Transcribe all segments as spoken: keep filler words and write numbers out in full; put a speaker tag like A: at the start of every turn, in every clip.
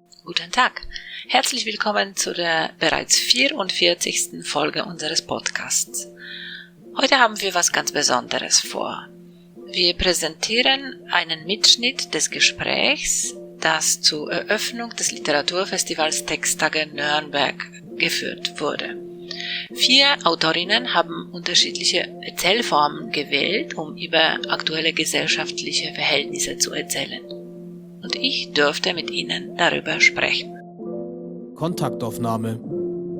A: Guten Tag. Herzlich willkommen zu der bereits vierundvierzigsten Folge unseres Podcasts. Heute haben wir was ganz Besonderes vor. Wir präsentieren einen Mitschnitt des Gesprächs, das zur Eröffnung des Literaturfestivals Texttage Nürnberg geführt wurde. Vier Autorinnen haben unterschiedliche Erzählformen gewählt, um über aktuelle gesellschaftliche Verhältnisse zu erzählen. Und ich durfte mit ihnen darüber sprechen.
B: Kontaktaufnahme.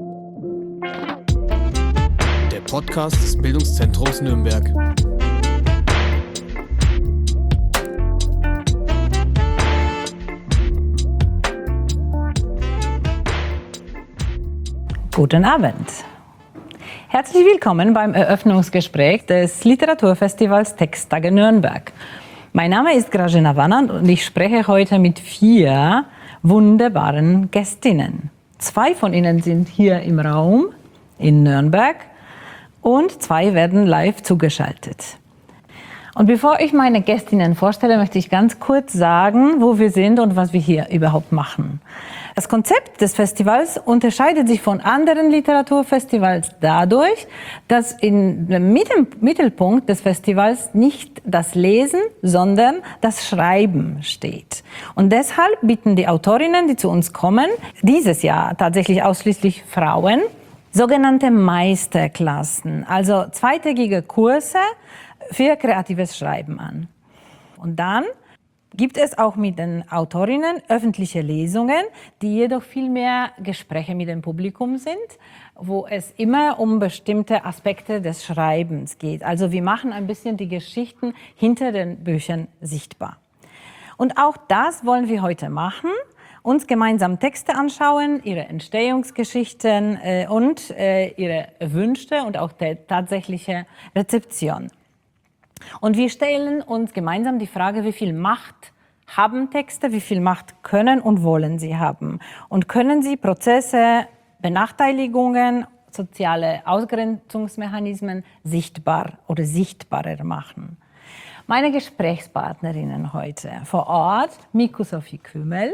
B: Der Podcast des Bildungszentrums Nürnberg.
C: Guten Abend. Herzlich willkommen beim Eröffnungsgespräch des Literaturfestivals Texttage Nürnberg. Mein Name ist Grażyna Wannand und ich spreche heute mit vier wunderbaren Gästinnen. Zwei von ihnen sind hier im Raum in Nürnberg und zwei werden live zugeschaltet. Und bevor ich meine Gästinnen vorstelle, möchte ich ganz kurz sagen, wo wir sind und was wir hier überhaupt machen. Das Konzept des Festivals unterscheidet sich von anderen Literaturfestivals dadurch, dass im Mittelpunkt des Festivals nicht das Lesen, sondern das Schreiben steht. Und deshalb bieten die Autorinnen, die zu uns kommen, dieses Jahr tatsächlich ausschließlich Frauen, sogenannte Meisterklassen, also zweitägige Kurse für kreatives Schreiben an. Und dann gibt es auch mit den Autorinnen öffentliche Lesungen, die jedoch viel mehr Gespräche mit dem Publikum sind, wo es immer um bestimmte Aspekte des Schreibens geht. Also wir machen ein bisschen die Geschichten hinter den Büchern sichtbar. Und auch das wollen wir heute machen, uns gemeinsam Texte anschauen, ihre Entstehungsgeschichten äh, und äh, ihre Wünsche und auch die tatsächliche Rezeption. Und wir stellen uns gemeinsam die Frage, wie viel Macht haben Texte, wie viel Macht können und wollen sie haben? Und können sie Prozesse, Benachteiligungen, soziale Ausgrenzungsmechanismen sichtbar oder sichtbarer machen? Meine Gesprächspartnerinnen heute vor Ort, Miku Sophie Kümmel.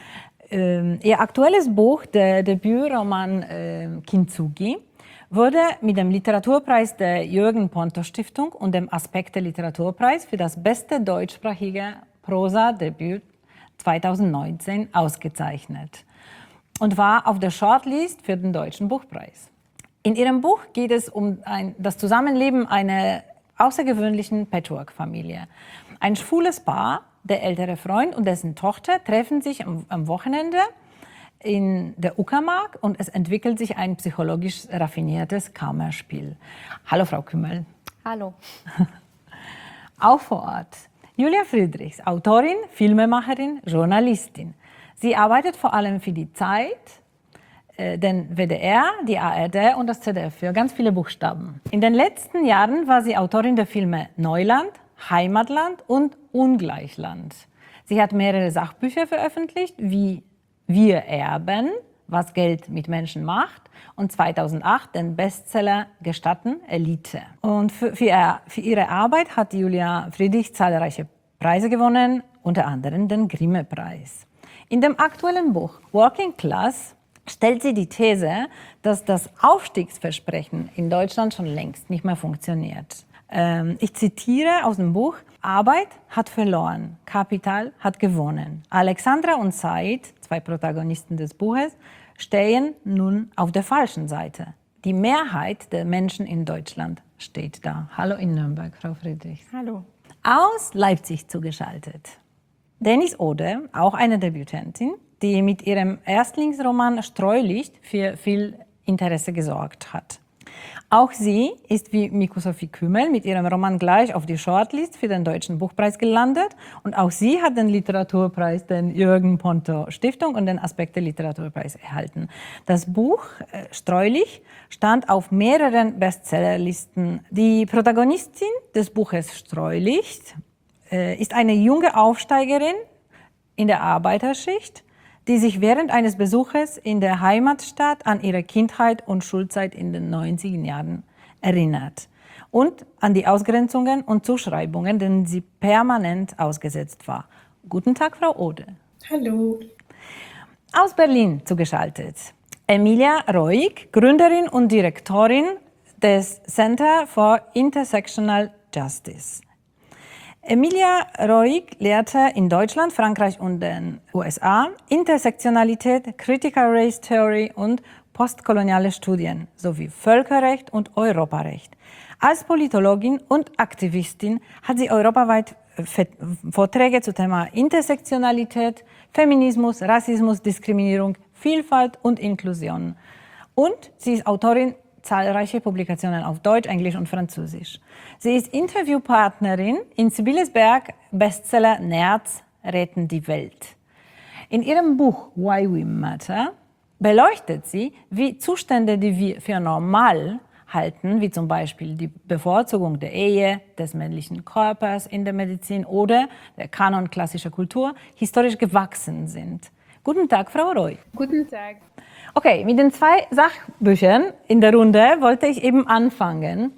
C: Ähm, ihr aktuelles Buch, der Debütroman äh, Kintsugi, wurde mit dem Literaturpreis der Jürgen-Ponto-Stiftung und dem Aspekte-Literaturpreis für das beste deutschsprachige Prosa-Debüt zweitausendneunzehn ausgezeichnet und war auf der Shortlist für den Deutschen Buchpreis. In ihrem Buch geht es um ein, das Zusammenleben einer außergewöhnlichen Patchwork-Familie. Ein schwules Paar, der ältere Freund und dessen Tochter, treffen sich am, am Wochenende in der Uckermark und es entwickelt sich ein psychologisch raffiniertes Kammerspiel. Hallo Frau Kümmel.
D: Hallo.
C: Auch vor Ort Julia Friedrichs, Autorin, Filmemacherin, Journalistin. Sie arbeitet vor allem für die Zeit, äh, den W D R, die A R D und das Z D F für ganz viele Buchstaben. In den letzten Jahren war sie Autorin der Filme Neuland, Heimatland und Ungleichland. Sie hat mehrere Sachbücher veröffentlicht, wie Wir erben, was Geld mit Menschen macht, und zweitausendacht den Bestseller Gestatten, Elite. Und für, für, ihr, für ihre Arbeit hat Julia Friedrich zahlreiche Preise gewonnen, unter anderem den Grimme-Preis. In dem aktuellen Buch Working Class stellt sie die These, dass das Aufstiegsversprechen in Deutschland schon längst nicht mehr funktioniert. Ähm, ich zitiere aus dem Buch: Arbeit hat verloren, Kapital hat gewonnen. Alexandra und Said, zwei Protagonisten des Buches, stehen nun auf der falschen Seite. Die Mehrheit der Menschen in Deutschland steht da. Hallo in Nürnberg, Frau Friedrichs.
D: Hallo.
C: Aus Leipzig zugeschaltet Dennis Ode, auch eine Debütantin, die mit ihrem Erstlingsroman Streulicht für viel Interesse gesorgt hat. Auch sie ist wie Miku Sophie Kümmel mit ihrem Roman gleich auf die Shortlist für den Deutschen Buchpreis gelandet. Und auch sie hat den Literaturpreis der Jürgen-Ponto-Stiftung und den Aspekte-Literaturpreis erhalten. Das Buch äh, Streulicht stand auf mehreren Bestsellerlisten. Die Protagonistin des Buches Streulicht äh, ist eine junge Aufsteigerin in der Arbeiterschicht, die sich während eines Besuches in der Heimatstadt an ihre Kindheit und Schulzeit in den neunziger Jahren erinnert und an die Ausgrenzungen und Zuschreibungen, denen sie permanent ausgesetzt war. Guten Tag, Frau Ode.
D: Hallo.
C: aus Berlin zugeschaltet Emilia Roig, Gründerin und Direktorin des Center for Intersectional Justice. Emilia Roig lehrte in Deutschland, Frankreich und den U S A Intersektionalität, Critical Race Theory und postkoloniale Studien sowie Völkerrecht und Europarecht. Als Politologin und Aktivistin hat sie europaweit Vorträge zum Thema Intersektionalität, Feminismus, Rassismus, Diskriminierung, Vielfalt und Inklusion. Und sie ist Autorin zahlreicher Publikationen auf Deutsch, Englisch und Französisch. Sie ist Interviewpartnerin in Sibylles Berg Bestseller Nerds retten die Welt. In ihrem Buch Why We Matter beleuchtet sie, wie Zustände, die wir für normal halten, wie zum Beispiel die Bevorzugung der Ehe, des männlichen Körpers in der Medizin oder der Kanon klassischer Kultur, historisch gewachsen sind. Guten Tag, Frau Roig.
D: Guten Tag.
C: Okay, mit den zwei Sachbüchern in der Runde wollte ich eben anfangen.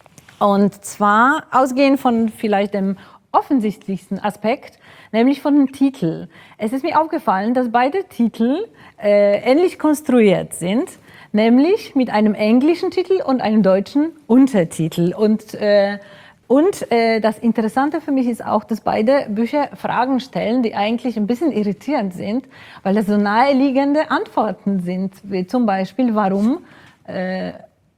C: Und zwar ausgehend von vielleicht dem offensichtlichsten Aspekt, nämlich von dem Titel. Es ist mir aufgefallen, dass beide Titel äh, ähnlich konstruiert sind, nämlich mit einem englischen Titel und einem deutschen Untertitel. Und, äh, und äh, das Interessante für mich ist auch, dass beide Bücher Fragen stellen, die eigentlich ein bisschen irritierend sind, weil das so naheliegende Antworten sind, wie zum Beispiel, warum äh,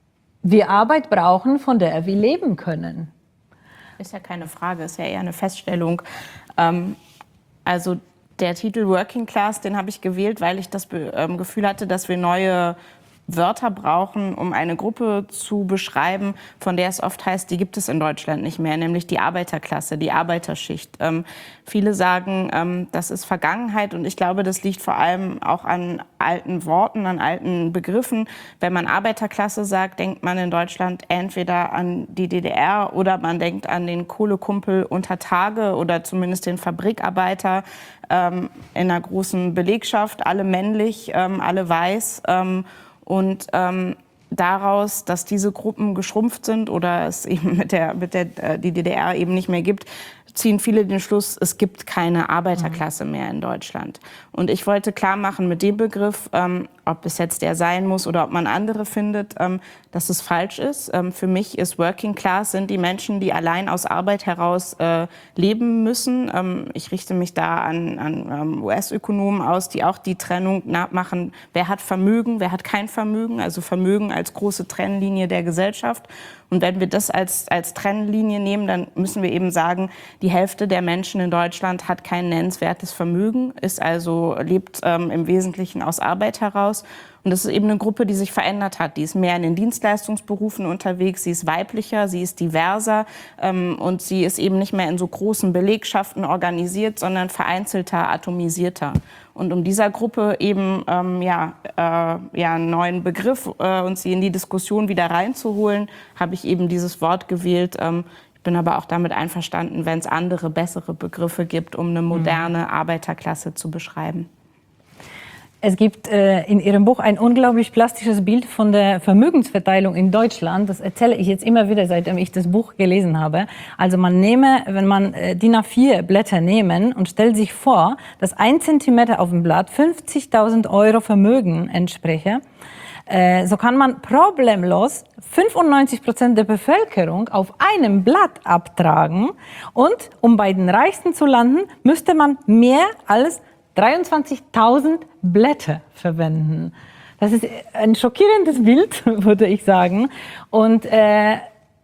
C: wir Arbeit brauchen, von der wir leben können.
D: Ist ja keine Frage, ist ja eher eine Feststellung. Ähm, also der Titel Working Class, den habe ich gewählt, weil ich das ähm, Gefühl hatte, dass wir neue Wörter brauchen, um eine Gruppe zu beschreiben, von der es oft heißt, die gibt es in Deutschland nicht mehr, nämlich die Arbeiterklasse, die Arbeiterschicht. Ähm, viele sagen, ähm, das ist Vergangenheit und ich glaube, das liegt vor allem auch an alten Worten, an alten Begriffen. Wenn man Arbeiterklasse sagt, denkt man in Deutschland entweder an die D D R oder man denkt an den Kohlekumpel unter Tage oder zumindest den Fabrikarbeiter ähm, in einer großen Belegschaft, alle männlich, ähm, alle weiß. Ähm, Und ähm, daraus, dass diese Gruppen geschrumpft sind oder es eben mit der, mit der äh, die D D R eben nicht mehr gibt, ziehen viele den Schluss, es gibt keine Arbeiterklasse mehr in Deutschland. Und ich wollte klar machen mit dem Begriff, ähm, ob es jetzt der sein muss oder ob man andere findet, ähm, dass es falsch ist. Ähm, für mich ist Working Class sind die Menschen, die allein aus Arbeit heraus äh, leben müssen. Ähm, ich richte mich da an, an ähm, U S-Ökonomen aus, die auch die Trennung machen, wer hat Vermögen, wer hat kein Vermögen, also Vermögen als große Trennlinie der Gesellschaft. Und wenn wir das als, als Trennlinie nehmen, dann müssen wir eben sagen, die Hälfte der Menschen in Deutschland hat kein nennenswertes Vermögen, ist also, lebt ähm, im Wesentlichen aus Arbeit heraus. Und das ist eben eine Gruppe, die sich verändert hat. Die ist mehr in den Dienstleistungsberufen unterwegs, sie ist weiblicher, sie ist diverser ähm, und sie ist eben nicht mehr in so großen Belegschaften organisiert, sondern vereinzelter, atomisierter. Und um dieser Gruppe eben ähm, ja, äh, ja, einen neuen Begriff äh, und sie in die Diskussion wieder reinzuholen, habe ich eben dieses Wort gewählt. Ähm, ich bin aber auch damit einverstanden, wenn es andere, bessere Begriffe gibt, um eine moderne Arbeiterklasse zu beschreiben.
C: Es gibt äh, in Ihrem Buch ein unglaublich plastisches Bild von der Vermögensverteilung in Deutschland. Das erzähle ich jetzt immer wieder, seitdem ich das Buch gelesen habe. Also man nehme, wenn man äh, D I N A vier Blätter nehmen und stellt sich vor, dass ein Zentimeter auf dem Blatt fünfzigtausend Euro Vermögen entspreche, äh, so kann man problemlos fünfundneunzig Prozent der Bevölkerung auf einem Blatt abtragen. Und um bei den Reichsten zu landen, müsste man mehr als dreiundzwanzigtausend Blätter verwenden. Das ist ein schockierendes Bild, würde ich sagen. Und äh,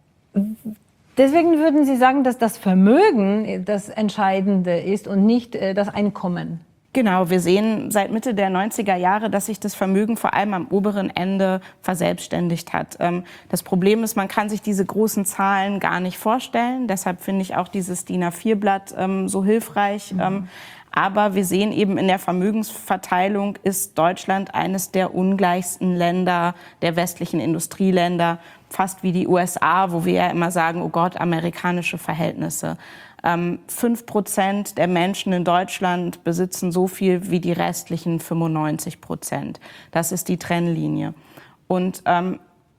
C: deswegen würden Sie sagen, dass das Vermögen das Entscheidende ist und nicht äh, das Einkommen.
D: Genau, wir sehen seit Mitte der neunziger Jahre, dass sich das Vermögen vor allem am oberen Ende verselbstständigt hat. Das Problem ist, man kann sich diese großen Zahlen gar nicht vorstellen. Deshalb finde ich auch dieses D I N A vier Blatt so hilfreich. Mhm. Aber wir sehen eben, in der Vermögensverteilung ist Deutschland eines der ungleichsten Länder der westlichen Industrieländer, fast wie die U S A, wo wir ja immer sagen, oh Gott, amerikanische Verhältnisse. Ähm, fünf Prozent der Menschen in Deutschland besitzen so viel wie die restlichen fünfundneunzig Prozent. Das ist die Trennlinie. Und ähm,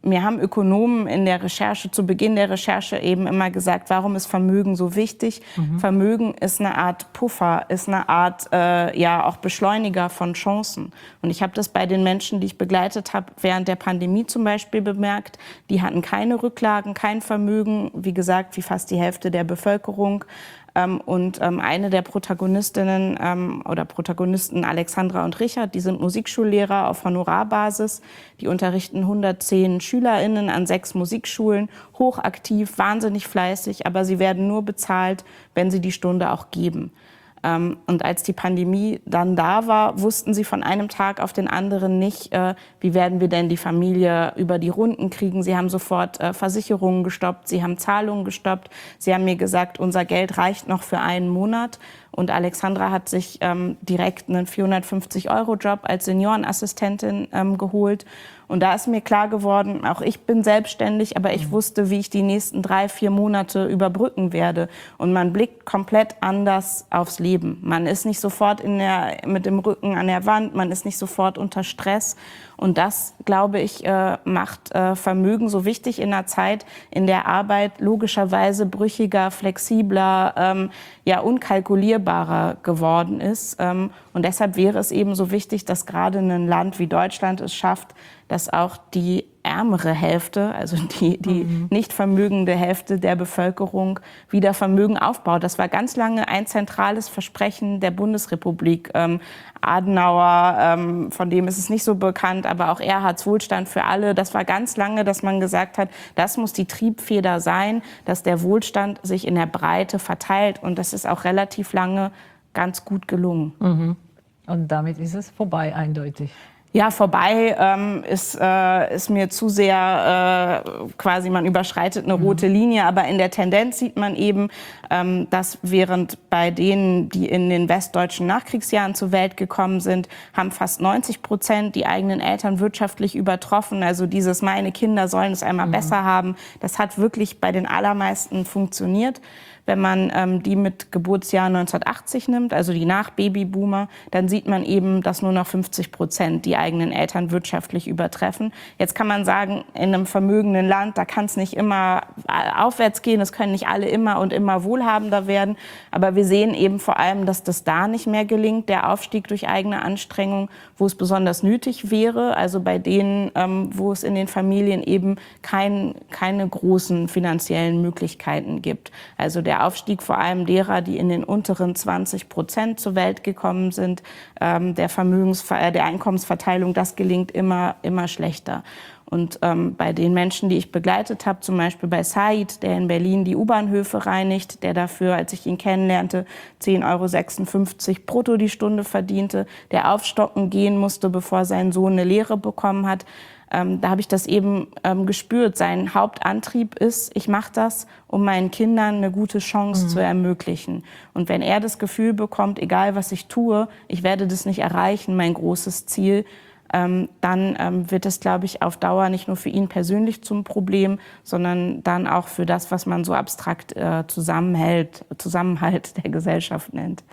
D: mir haben Ökonomen in der Recherche, zu Beginn der Recherche eben immer gesagt, warum ist Vermögen so wichtig? Mhm. Vermögen ist eine Art Puffer, ist eine Art äh, ja auch Beschleuniger von Chancen. Und ich habe das bei den Menschen, die ich begleitet habe, während der Pandemie zum Beispiel bemerkt. Die hatten keine Rücklagen, kein Vermögen, wie gesagt, wie fast die Hälfte der Bevölkerung. Ähm, und ähm, eine der Protagonistinnen ähm, oder Protagonisten, Alexandra und Richard, die sind Musikschullehrer auf Honorarbasis. Die unterrichten hundertzehn SchülerInnen an sechs Musikschulen, hochaktiv, wahnsinnig fleißig, aber sie werden nur bezahlt, wenn sie die Stunde auch geben. Ähm, und als die Pandemie dann da war, wussten sie von einem Tag auf den anderen nicht, äh, wie werden wir denn die Familie über die Runden kriegen. Sie haben sofort äh, Versicherungen gestoppt, sie haben Zahlungen gestoppt. Sie haben mir gesagt, unser Geld reicht noch für einen Monat. Und Alexandra hat sich ähm, direkt einen vierhundertfünfzig Euro Job als Seniorenassistentin ähm, geholt. Und da ist mir klar geworden, auch ich bin selbstständig, aber ich wusste, wie ich die nächsten drei, vier Monate überbrücken werde. Und man blickt komplett anders aufs Leben. Man ist nicht sofort in der, mit dem Rücken an der Wand, man ist nicht sofort unter Stress. Und das, glaube ich, äh, macht äh, Vermögen so wichtig in einer Zeit, in der Arbeit logischerweise brüchiger, flexibler, ähm, ja unkalkulierbarer geworden ist. Ähm, und deshalb wäre es eben so wichtig, dass gerade ein Land wie Deutschland es schafft, dass auch die ärmere Hälfte, also die, die mhm. nicht vermögende Hälfte der Bevölkerung wieder Vermögen aufbaut. Das war ganz lange ein zentrales Versprechen der Bundesrepublik. Ähm, Adenauer, ähm, von dem ist es nicht so bekannt, aber auch Erhards Wohlstand für alle. Das war ganz lange, dass man gesagt hat, das muss die Triebfeder sein, dass der Wohlstand sich in der Breite verteilt. Und das ist auch relativ lange ganz gut gelungen.
C: Mhm. Und damit ist es vorbei, eindeutig.
D: Ja, vorbei ähm, ist, äh, ist mir zu sehr äh, quasi, man überschreitet eine rote Linie. Aber in der Tendenz sieht man eben, ähm, dass während bei denen, die in den westdeutschen Nachkriegsjahren zur Welt gekommen sind, haben fast neunzig Prozent die eigenen Eltern wirtschaftlich übertroffen. Also dieses, meine Kinder sollen es einmal mhm. besser haben, das hat wirklich bei den allermeisten funktioniert. Wenn man ähm, die mit Geburtsjahr neunzehnhundertachtzig nimmt, also die Nach-Babyboomer, dann sieht man eben, dass nur noch fünfzig Prozent die eigenen Eltern wirtschaftlich übertreffen. Jetzt kann man sagen, in einem vermögenden Land, da kann es nicht immer aufwärts gehen, es können nicht alle immer und immer wohlhabender werden. Aber wir sehen eben vor allem, dass das da nicht mehr gelingt, der Aufstieg durch eigene Anstrengung, wo es besonders nötig wäre. Also bei denen, ähm, wo es in den Familien eben kein, keine großen finanziellen Möglichkeiten gibt. Also der Der Aufstieg vor allem derer, die in den unteren zwanzig Prozent zur Welt gekommen sind, ähm, der, Vermögensver- der Einkommensverteilung, das gelingt immer, immer schlechter. Und ähm, bei den Menschen, die ich begleitet habe, zum Beispiel bei Said, der in Berlin die U-Bahnhöfe reinigt, der dafür, als ich ihn kennenlernte, zehn Euro sechsundfünfzig brutto die Stunde verdiente, der aufstocken gehen musste, bevor sein Sohn eine Lehre bekommen hat, Ähm, da habe ich das eben ähm, gespürt. Sein Hauptantrieb ist, ich mache das, um meinen Kindern eine gute Chance mhm. zu ermöglichen. Und wenn er das Gefühl bekommt, egal was ich tue, ich werde das nicht erreichen, mein großes Ziel, ähm, dann ähm, wird es, glaube ich, auf Dauer nicht nur für ihn persönlich zum Problem, sondern dann auch für das, was man so abstrakt äh, zusammenhält, Zusammenhalt der Gesellschaft nennt.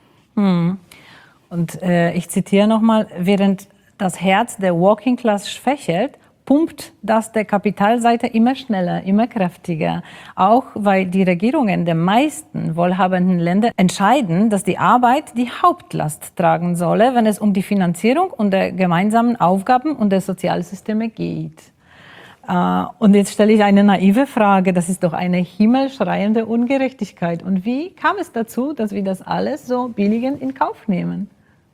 C: Mhm. Und äh, ich zitiere nochmal, während das Herz der Working Class schwächelt, pumpt das der Kapitalseite immer schneller, immer kräftiger. Auch weil die Regierungen der meisten wohlhabenden Länder entscheiden, dass die Arbeit die Hauptlast tragen solle, wenn es um die Finanzierung und der gemeinsamen Aufgaben und der Sozialsysteme geht. Und jetzt stelle ich eine naive Frage, das ist doch eine himmelschreiende Ungerechtigkeit. Und wie kam es dazu, dass wir das alles so billigend in Kauf nehmen?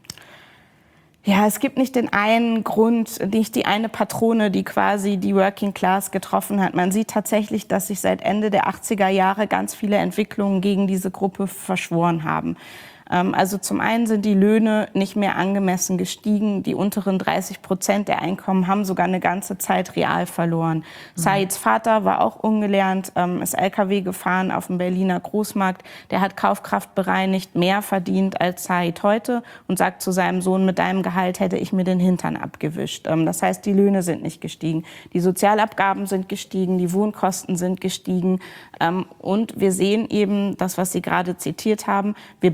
D: Ja, es gibt nicht den einen Grund, nicht die eine Patrone, die quasi die Working Class getroffen hat. Man sieht tatsächlich, dass sich seit Ende der achtziger Jahre ganz viele Entwicklungen gegen diese Gruppe verschworen haben. Also zum einen sind die Löhne nicht mehr angemessen gestiegen. Die unteren dreißig Prozent der Einkommen haben sogar eine ganze Zeit real verloren. Mhm. Saids Vater war auch ungelernt, ist L K W gefahren auf dem Berliner Großmarkt. Der hat Kaufkraft bereinigt, mehr verdient als Said heute und sagt zu seinem Sohn, mit deinem Gehalt hätte ich mir den Hintern abgewischt. Das heißt, die Löhne sind nicht gestiegen. Die Sozialabgaben sind gestiegen, die Wohnkosten sind gestiegen. Und wir sehen eben das, was Sie gerade zitiert haben. Wir bauen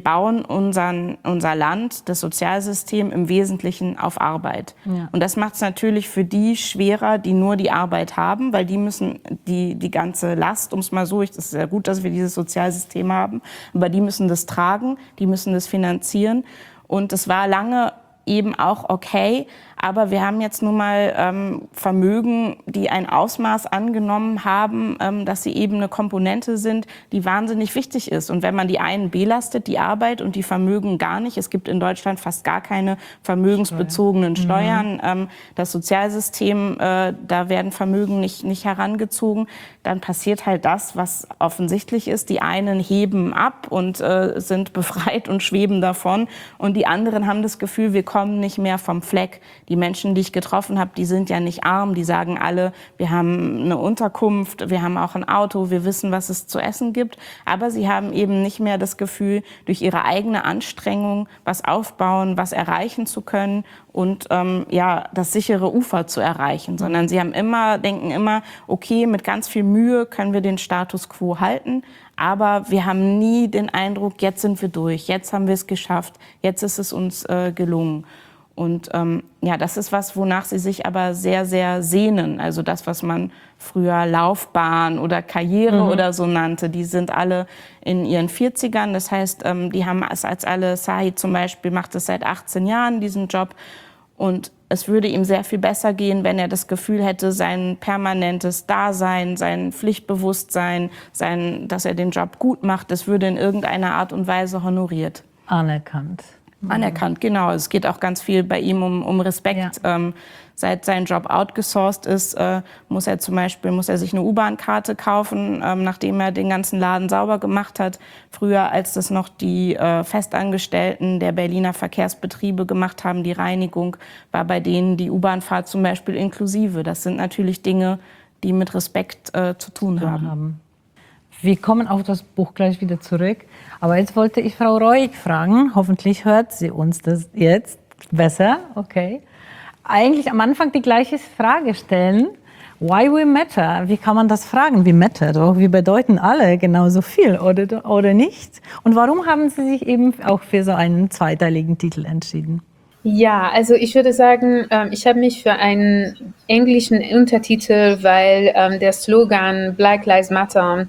D: bauen unseren, unser Land, das Sozialsystem im Wesentlichen auf Arbeit. Ja. Und das macht es natürlich für die schwerer, die nur die Arbeit haben, weil die müssen die, die ganze Last, um es mal so, es ist sehr gut, dass wir dieses Sozialsystem haben, aber die müssen das tragen, die müssen das finanzieren. Und es war lange eben auch okay, aber wir haben jetzt nun mal ähm, Vermögen, die ein Ausmaß angenommen haben, ähm, dass sie eben eine Komponente sind, die wahnsinnig wichtig ist. Und wenn man die einen belastet, die Arbeit, und die Vermögen gar nicht, es gibt in Deutschland fast gar keine vermögensbezogenen Steuern, mhm. ähm, das Sozialsystem, äh, da werden Vermögen nicht, nicht herangezogen, dann passiert halt das, was offensichtlich ist. Die einen heben ab und äh, sind befreit und schweben davon, und die anderen haben das Gefühl, wir kommen nicht mehr vom Fleck. Die Menschen, die ich getroffen habe, die sind ja nicht arm. Die sagen alle, wir haben eine Unterkunft, wir haben auch ein Auto, wir wissen, was es zu essen gibt. Aber sie haben eben nicht mehr das Gefühl, durch ihre eigene Anstrengung was aufbauen, was erreichen zu können und ähm, ja, das sichere Ufer zu erreichen. Sondern sie haben immer, denken immer, okay, mit ganz viel Mühe können wir den Status quo halten. Aber wir haben nie den Eindruck, jetzt sind wir durch, jetzt haben wir es geschafft, jetzt ist es uns äh, gelungen. Und ähm, ja, das ist was, wonach sie sich aber sehr, sehr sehnen. Also das, was man früher Laufbahn oder Karriere mhm. oder so nannte, die sind alle in ihren vierzigern. Das heißt, ähm, die haben es als alle, Sahi zum Beispiel macht es seit achtzehn Jahren, diesen Job. Und es würde ihm sehr viel besser gehen, wenn er das Gefühl hätte, sein permanentes Dasein, sein Pflichtbewusstsein, sein, dass er den Job gut macht, das würde in irgendeiner Art und Weise honoriert.
C: Anerkannt.
D: Anerkannt, genau. Es geht auch ganz viel bei ihm um, um Respekt. Ja. Ähm, seit sein Job outgesourced ist, äh, muss er zum Beispiel muss er sich eine U-Bahn-Karte kaufen, ähm, nachdem er den ganzen Laden sauber gemacht hat. Früher, als das noch die äh, Festangestellten der Berliner Verkehrsbetriebe gemacht haben, die Reinigung, war bei denen die U-Bahn-Fahrt zum Beispiel inklusive. Das sind natürlich Dinge, die mit Respekt äh, zu tun
C: ja,
D: haben.
C: haben. Wir kommen auf das Buch gleich wieder zurück. Aber jetzt wollte ich Frau Roig fragen, hoffentlich hört sie uns das jetzt besser, okay. Eigentlich am Anfang die gleiche Frage stellen. Why we matter? Wie kann man das fragen? Wie matter? Doch, wir bedeuten alle genauso viel, oder, oder nicht? Und warum haben Sie sich eben auch für so einen zweiteiligen Titel entschieden?
E: Ja, also ich würde sagen, ich habe mich für einen englischen Untertitel, weil der Slogan Black Lives Matter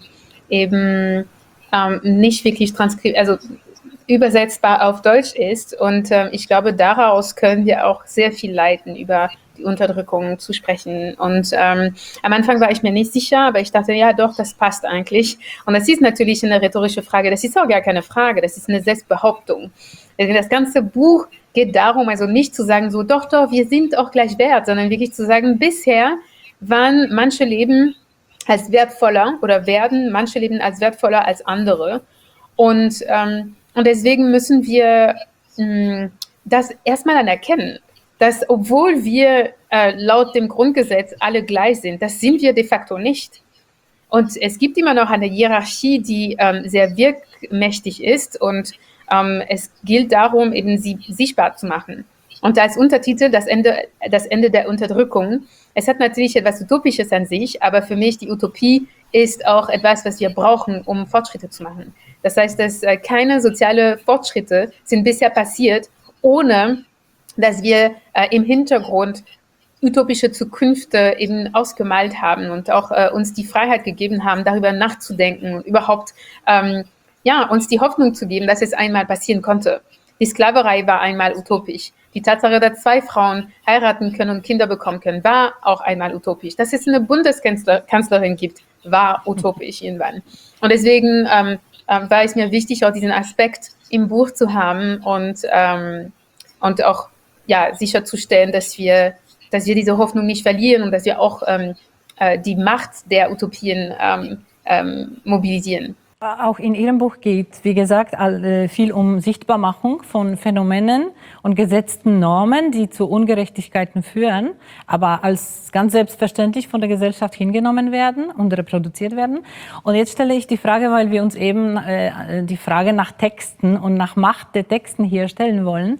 E: eben ähm, nicht wirklich transkri- also übersetzbar auf Deutsch ist. Und ähm, ich glaube, daraus können wir auch sehr viel leiten, über die Unterdrückung zu sprechen. Und ähm, am Anfang war ich mir nicht sicher, aber ich dachte, ja doch, das passt eigentlich. Und das ist natürlich eine rhetorische Frage. Das ist auch gar keine Frage, das ist eine Selbstbehauptung. Das ganze Buch geht darum, also nicht zu sagen, so doch, doch, wir sind auch gleich wert, sondern wirklich zu sagen, bisher waren manche Leben als wertvoller oder werden manche Leben als wertvoller als andere. Und, ähm, und deswegen müssen wir mh, das erstmal anerkennen, dass obwohl wir äh, laut dem Grundgesetz alle gleich sind, das sind wir de facto nicht. Und es gibt immer noch eine Hierarchie, die ähm, sehr wirkmächtig ist, und ähm, es gilt darum, eben sie sichtbar zu machen. Und als Untertitel das Ende, das Ende der Unterdrückung. Es hat natürlich etwas Utopisches an sich, aber für mich die Utopie ist auch etwas, was wir brauchen, um Fortschritte zu machen. Das heißt, dass äh, keine sozialen Fortschritte sind bisher passiert, ohne dass wir äh, im Hintergrund utopische Zukünfte eben ausgemalt haben und auch äh, uns die Freiheit gegeben haben, darüber nachzudenken und überhaupt ähm, ja, uns die Hoffnung zu geben, dass es einmal passieren konnte. Die Sklaverei war einmal utopisch. Die Tatsache, dass zwei Frauen heiraten können und Kinder bekommen können, war auch einmal utopisch. Dass es eine Bundeskanzlerin gibt, war utopisch irgendwann. Und deswegen ähm, ähm, war es mir wichtig, auch diesen Aspekt im Buch zu haben und, ähm, und auch ja, sicherzustellen, dass wir, dass wir diese Hoffnung nicht verlieren und dass wir auch ähm, äh, die Macht der Utopien ähm, ähm, mobilisieren.
C: Auch in Ihrem Buch geht, wie gesagt, viel um Sichtbarmachung von Phänomenen und gesetzten Normen, die zu Ungerechtigkeiten führen, aber als ganz selbstverständlich von der Gesellschaft hingenommen werden und reproduziert werden. Und jetzt stelle ich die Frage, weil wir uns eben äh, die Frage nach Texten und nach Macht der Texten hier stellen wollen.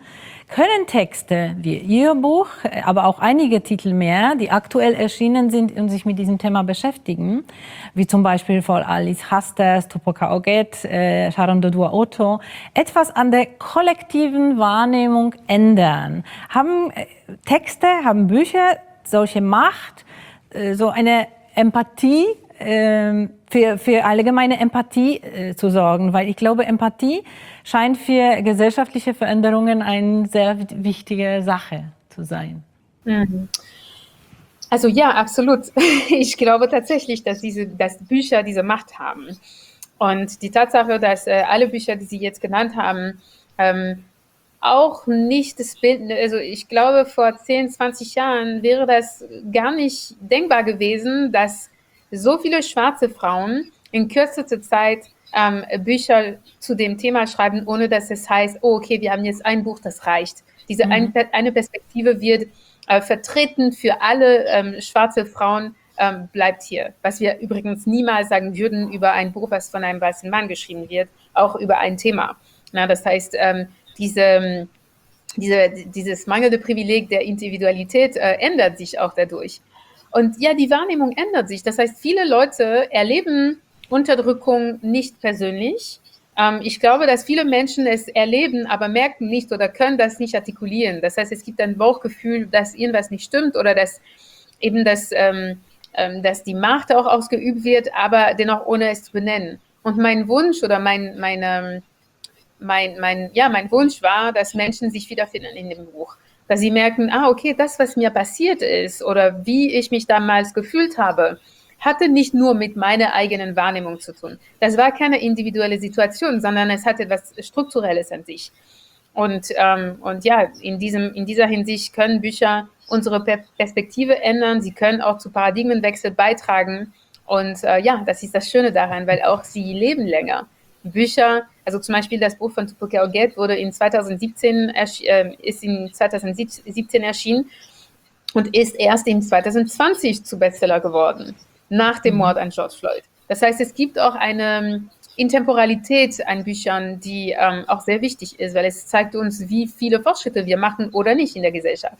C: können Texte wie Ihr Buch, aber auch einige Titel mehr, die aktuell erschienen sind und sich mit diesem Thema beschäftigen, wie zum Beispiel von Alice Hasters, Tupoka Oget, äh, Sharon Dodua-Otto, etwas an der kollektiven Wahrnehmung ändern? Haben äh, Texte, haben Bücher solche Macht, äh, so eine Empathie, äh, für, für allgemeine Empathie äh, zu sorgen? Weil ich glaube, Empathie scheint für gesellschaftliche Veränderungen eine sehr wichtige Sache zu sein.
E: Mhm. Also ja, absolut. Ich glaube tatsächlich, dass, diese, dass Bücher diese Macht haben. Und die Tatsache, dass äh, alle Bücher, die Sie jetzt genannt haben, ähm, auch nicht das Bild, also ich glaube, vor zehn, zwanzig Jahren wäre das gar nicht denkbar gewesen, dass so viele schwarze Frauen in kürzester Zeit ähm, Bücher zu dem Thema schreiben, ohne dass es heißt, oh, okay, wir haben jetzt ein Buch, das reicht. Diese mhm. ein, eine Perspektive wird äh, vertreten für alle ähm, schwarze Frauen, ähm, bleibt hier. Was wir übrigens niemals sagen würden über ein Buch, was von einem weißen Mann geschrieben wird, auch über ein Thema. Na, das heißt, ähm, diese, diese, dieses mangelnde Privileg der Individualität äh, ändert sich auch dadurch. Und ja, die Wahrnehmung ändert sich. Das heißt, viele Leute erleben Unterdrückung nicht persönlich. Ähm, ich glaube, dass viele Menschen es erleben, aber merken nicht oder können das nicht artikulieren. Das heißt, es gibt ein Bauchgefühl, dass irgendwas nicht stimmt oder dass eben das, ähm, ähm, dass die Macht auch ausgeübt wird, aber dennoch ohne es zu benennen. Und mein Wunsch oder mein, meine, mein, mein, ja, mein Wunsch war, dass Menschen sich wiederfinden in dem Buch. Dass sie merken, ah, okay, das, was mir passiert ist oder wie ich mich damals gefühlt habe, hatte nicht nur mit meiner eigenen Wahrnehmung zu tun. Das war keine individuelle Situation, sondern es hatte etwas Strukturelles an sich. Und, ähm, und ja, in, diesem, in dieser Hinsicht können Bücher unsere Perspektive ändern. Sie können auch zu Paradigmenwechsel beitragen. Und äh, ja, das ist das Schöne daran, weil auch sie leben länger. Bücher, also zum Beispiel das Buch von Tupoka Oget wurde in zweitausendsiebzehn, äh, ist in zweitausendsiebzehn erschienen und ist erst in zweitausendzwanzig zu Bestseller geworden, nach dem Mord an George Floyd. Das heißt, es gibt auch eine Intemporalität an Büchern, die ähm, auch sehr wichtig ist, weil es zeigt uns, wie viele Fortschritte wir machen oder nicht in der Gesellschaft.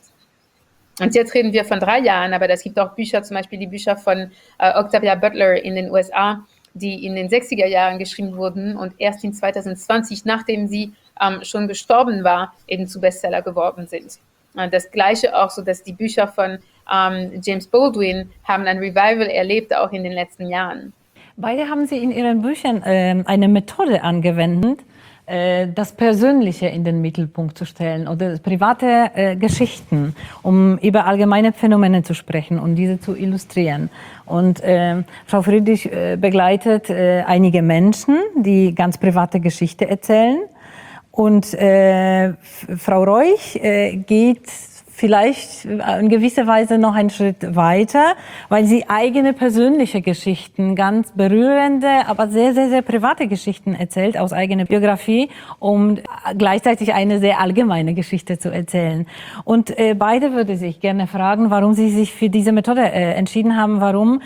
E: Und jetzt reden wir von drei Jahren, aber es gibt auch Bücher, zum Beispiel die Bücher von äh, Octavia Butler in den U S A, die in den sechziger Jahren geschrieben wurden und erst in zweitausendzwanzig, nachdem sie ähm, schon gestorben war, eben zu Bestseller geworden sind. Und das Gleiche auch so, dass die Bücher von ähm, James Baldwin haben ein Revival erlebt, auch in den letzten Jahren.
C: Beide haben Sie in Ihren Büchern äh, eine Methode angewendet, äh, das Persönliche in den Mittelpunkt zu stellen oder private äh, Geschichten, um über allgemeine Phänomene zu sprechen und diese zu illustrieren. Und äh, Frau Friedrich äh, begleitet äh, einige Menschen, die ganz private Geschichte erzählen. Und äh, Frau Reuch äh, geht vielleicht in gewisser Weise noch einen Schritt weiter, weil sie eigene persönliche Geschichten, ganz berührende, aber sehr, sehr, sehr private Geschichten erzählt aus eigener Biografie, um gleichzeitig eine sehr allgemeine Geschichte zu erzählen. Und äh, beide würde sich gerne fragen, warum Sie sich für diese Methode äh, entschieden haben. Warum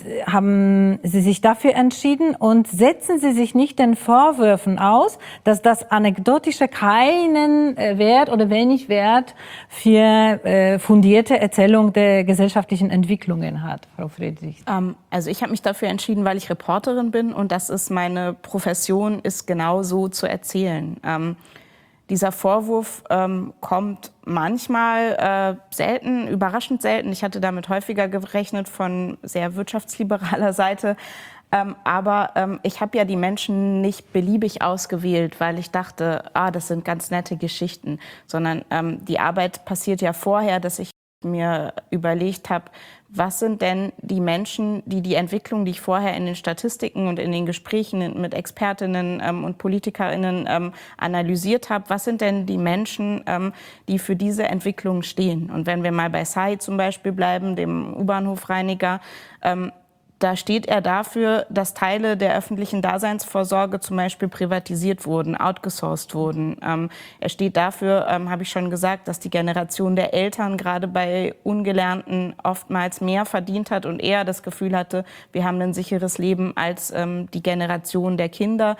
C: haben Sie sich dafür entschieden und setzen Sie sich nicht den Vorwürfen aus, dass das Anekdotische keinen äh, Wert oder wenig Wert für fundierte Erzählung der gesellschaftlichen Entwicklungen hat, Frau Friedrich?
D: Ähm, also ich habe mich dafür entschieden, weil ich Reporterin bin und das ist meine Profession, ist genau so zu erzählen. Ähm, dieser Vorwurf ähm, kommt manchmal äh, selten, überraschend selten. Ich hatte damit häufiger gerechnet von sehr wirtschaftsliberaler Seite. Ähm, aber ähm, ich habe ja die Menschen nicht beliebig ausgewählt, weil ich dachte, ah, das sind ganz nette Geschichten, sondern ähm, die Arbeit passiert ja vorher, dass ich mir überlegt habe, was sind denn die Menschen, die die Entwicklung, die ich vorher in den Statistiken und in den Gesprächen mit Expertinnen ähm, und PolitikerInnen ähm, analysiert habe, was sind denn die Menschen, ähm, die für diese Entwicklung stehen? Und wenn wir mal bei Sai zum Beispiel bleiben, dem U-Bahnhofreiniger, ähm, da steht er dafür, dass Teile der öffentlichen Daseinsvorsorge zum Beispiel privatisiert wurden, outgesourced wurden. Ähm, er steht dafür, ähm, habe ich schon gesagt, dass die Generation der Eltern gerade bei Ungelernten oftmals mehr verdient hat und eher das Gefühl hatte, wir haben ein sicheres Leben als ähm, die Generation der Kinder.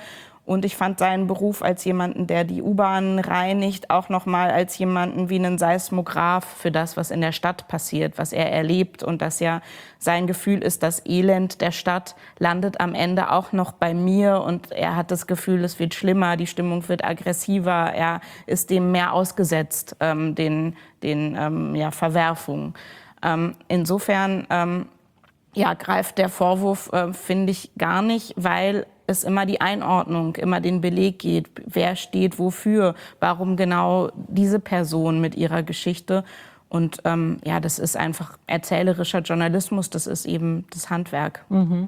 D: Und ich fand seinen Beruf als jemanden, der die U-Bahn reinigt, auch nochmal als jemanden wie einen Seismograph für das, was in der Stadt passiert, was er erlebt. Und dass ja sein Gefühl ist, das Elend der Stadt landet am Ende auch noch bei mir. Und er hat das Gefühl, es wird schlimmer, die Stimmung wird aggressiver, er ist dem mehr ausgesetzt, ähm, den, den ähm, ja, Verwerfungen. Ähm, insofern ähm, ja, greift der Vorwurf, äh, finde ich, gar nicht, weil es immer die Einordnung, immer den Beleg geht, wer steht wofür, warum genau diese Person mit ihrer Geschichte. Und ähm, ja, das ist einfach erzählerischer Journalismus, das ist eben das Handwerk.
C: Mhm.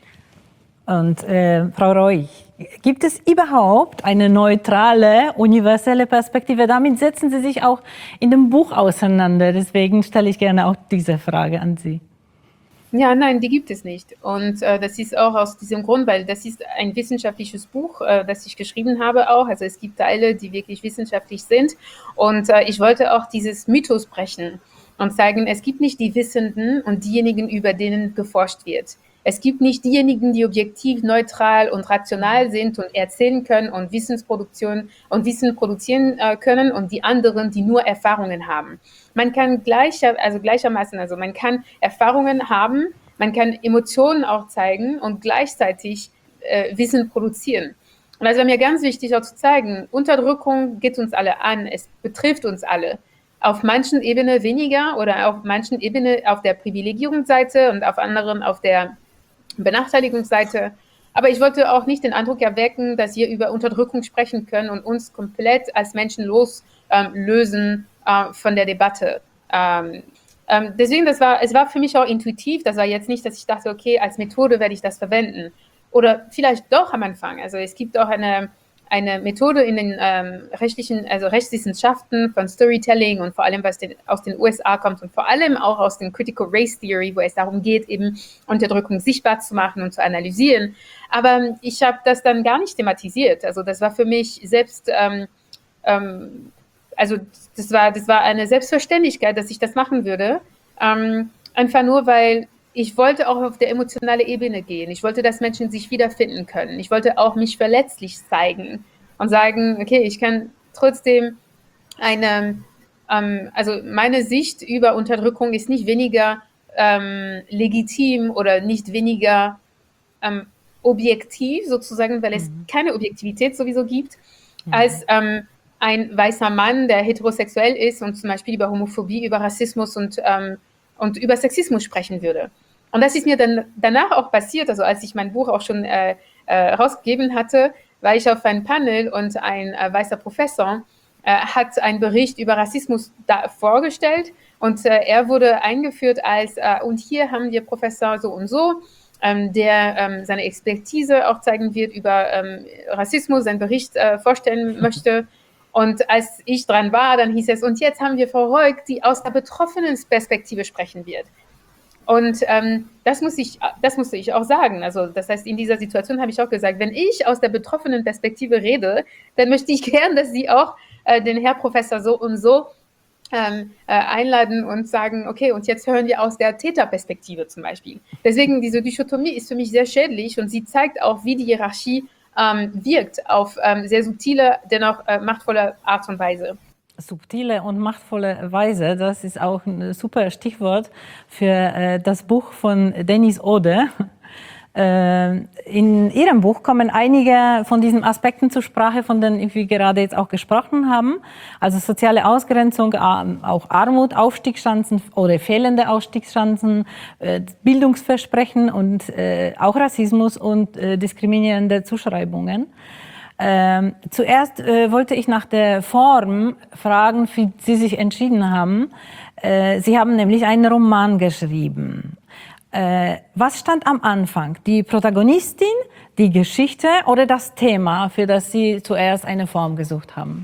C: Und äh, Frau Reuch, gibt es überhaupt eine neutrale, universelle Perspektive? Damit setzen Sie sich auch in dem Buch auseinander. Deswegen stelle ich gerne auch diese Frage an Sie.
E: Ja, nein, die gibt es nicht. Und äh, das ist auch aus diesem Grund, weil das ist ein wissenschaftliches Buch, äh, das ich geschrieben habe auch. Also es gibt Teile, die wirklich wissenschaftlich sind. Und äh, ich wollte auch dieses Mythos brechen und zeigen, es gibt nicht die Wissenden und diejenigen, über denen geforscht wird. Es gibt nicht diejenigen, die objektiv, neutral und rational sind und erzählen können und Wissensproduktion und Wissen produzieren äh, können und die anderen, die nur Erfahrungen haben. Man kann gleicher, also gleichermaßen, also man kann Erfahrungen haben, man kann Emotionen auch zeigen und gleichzeitig äh, Wissen produzieren. Und das war mir ganz wichtig auch zu zeigen, Unterdrückung geht uns alle an, es betrifft uns alle. Auf manchen Ebenen weniger oder auf manchen Ebenen auf der Privilegierungsseite und auf anderen auf der Benachteiligungsseite. Aber ich wollte auch nicht den Eindruck erwecken, dass wir über Unterdrückung sprechen können und uns komplett als Menschen loslösen ähm, äh, von der Debatte. Ähm, ähm, deswegen, das war, es war für mich auch intuitiv. Das war jetzt nicht, dass ich dachte, okay, als Methode werde ich das verwenden. Oder vielleicht doch am Anfang. Also es gibt auch eine, eine Methode in den ähm, rechtlichen, also Rechtswissenschaften von Storytelling und vor allem, was den, aus den U S A kommt und vor allem auch aus den Critical Race Theory, wo es darum geht, eben Unterdrückung sichtbar zu machen und zu analysieren. Aber ich habe das dann gar nicht thematisiert. Also das war für mich selbst, ähm, ähm, also das war, das war eine Selbstverständlichkeit, dass ich das machen würde. Ähm, einfach nur, weil ich wollte auch auf der emotionalen Ebene gehen. Ich wollte, dass Menschen sich wiederfinden können. Ich wollte auch mich verletzlich zeigen und sagen, okay, ich kann trotzdem eine, ähm, also meine Sicht über Unterdrückung ist nicht weniger ähm, legitim oder nicht weniger ähm, objektiv sozusagen, weil es mhm. keine Objektivität sowieso gibt, mhm. als ähm, ein weißer Mann, der heterosexuell ist und zum Beispiel über Homophobie, über Rassismus und ähm, und über Sexismus sprechen würde. Und das ist mir dann danach auch passiert, also als ich mein Buch auch schon äh, äh, rausgegeben hatte, war ich auf einem Panel und ein äh, weißer Professor äh, hat einen Bericht über Rassismus da vorgestellt und äh, er wurde eingeführt als, äh, und hier haben wir Professor so und so, ähm, der ähm, seine Expertise auch zeigen wird über ähm, Rassismus, seinen Bericht äh, vorstellen möchte. Und als ich dran war, dann hieß es, und jetzt haben wir Frau Reuch, die aus der betroffenen Perspektive sprechen wird. Und ähm, das, muss ich, das musste ich auch sagen. Also das heißt, in dieser Situation habe ich auch gesagt, wenn ich aus der betroffenen Perspektive rede, dann möchte ich gern, dass Sie auch äh, den Herr Professor so und so ähm, äh, einladen und sagen, okay, und jetzt hören wir aus der Täterperspektive zum Beispiel. Deswegen, diese Dichotomie ist für mich sehr schädlich und sie zeigt auch, wie die Hierarchie Ähm, wirkt auf ähm, sehr subtile, dennoch äh, machtvolle Art und Weise.
C: Subtile und machtvolle Weise, das ist auch ein super Stichwort für äh, das Buch von Dennis Ode. Äh, in Ihrem Buch kommen einige von diesen Aspekten zur Sprache, von denen wir gerade jetzt auch gesprochen haben. Also soziale Ausgrenzung, auch Armut, Aufstiegschancen oder fehlende Aufstiegschancen, äh, Bildungsversprechen und äh, auch Rassismus und äh, diskriminierende Zuschreibungen. Ähm, zuerst äh, wollte ich nach der Form fragen, wie Sie sich entschieden haben. Äh, Sie haben nämlich einen Roman geschrieben. Äh, was stand am Anfang? Die Protagonistin, die Geschichte oder das Thema, für das Sie zuerst eine Form gesucht haben?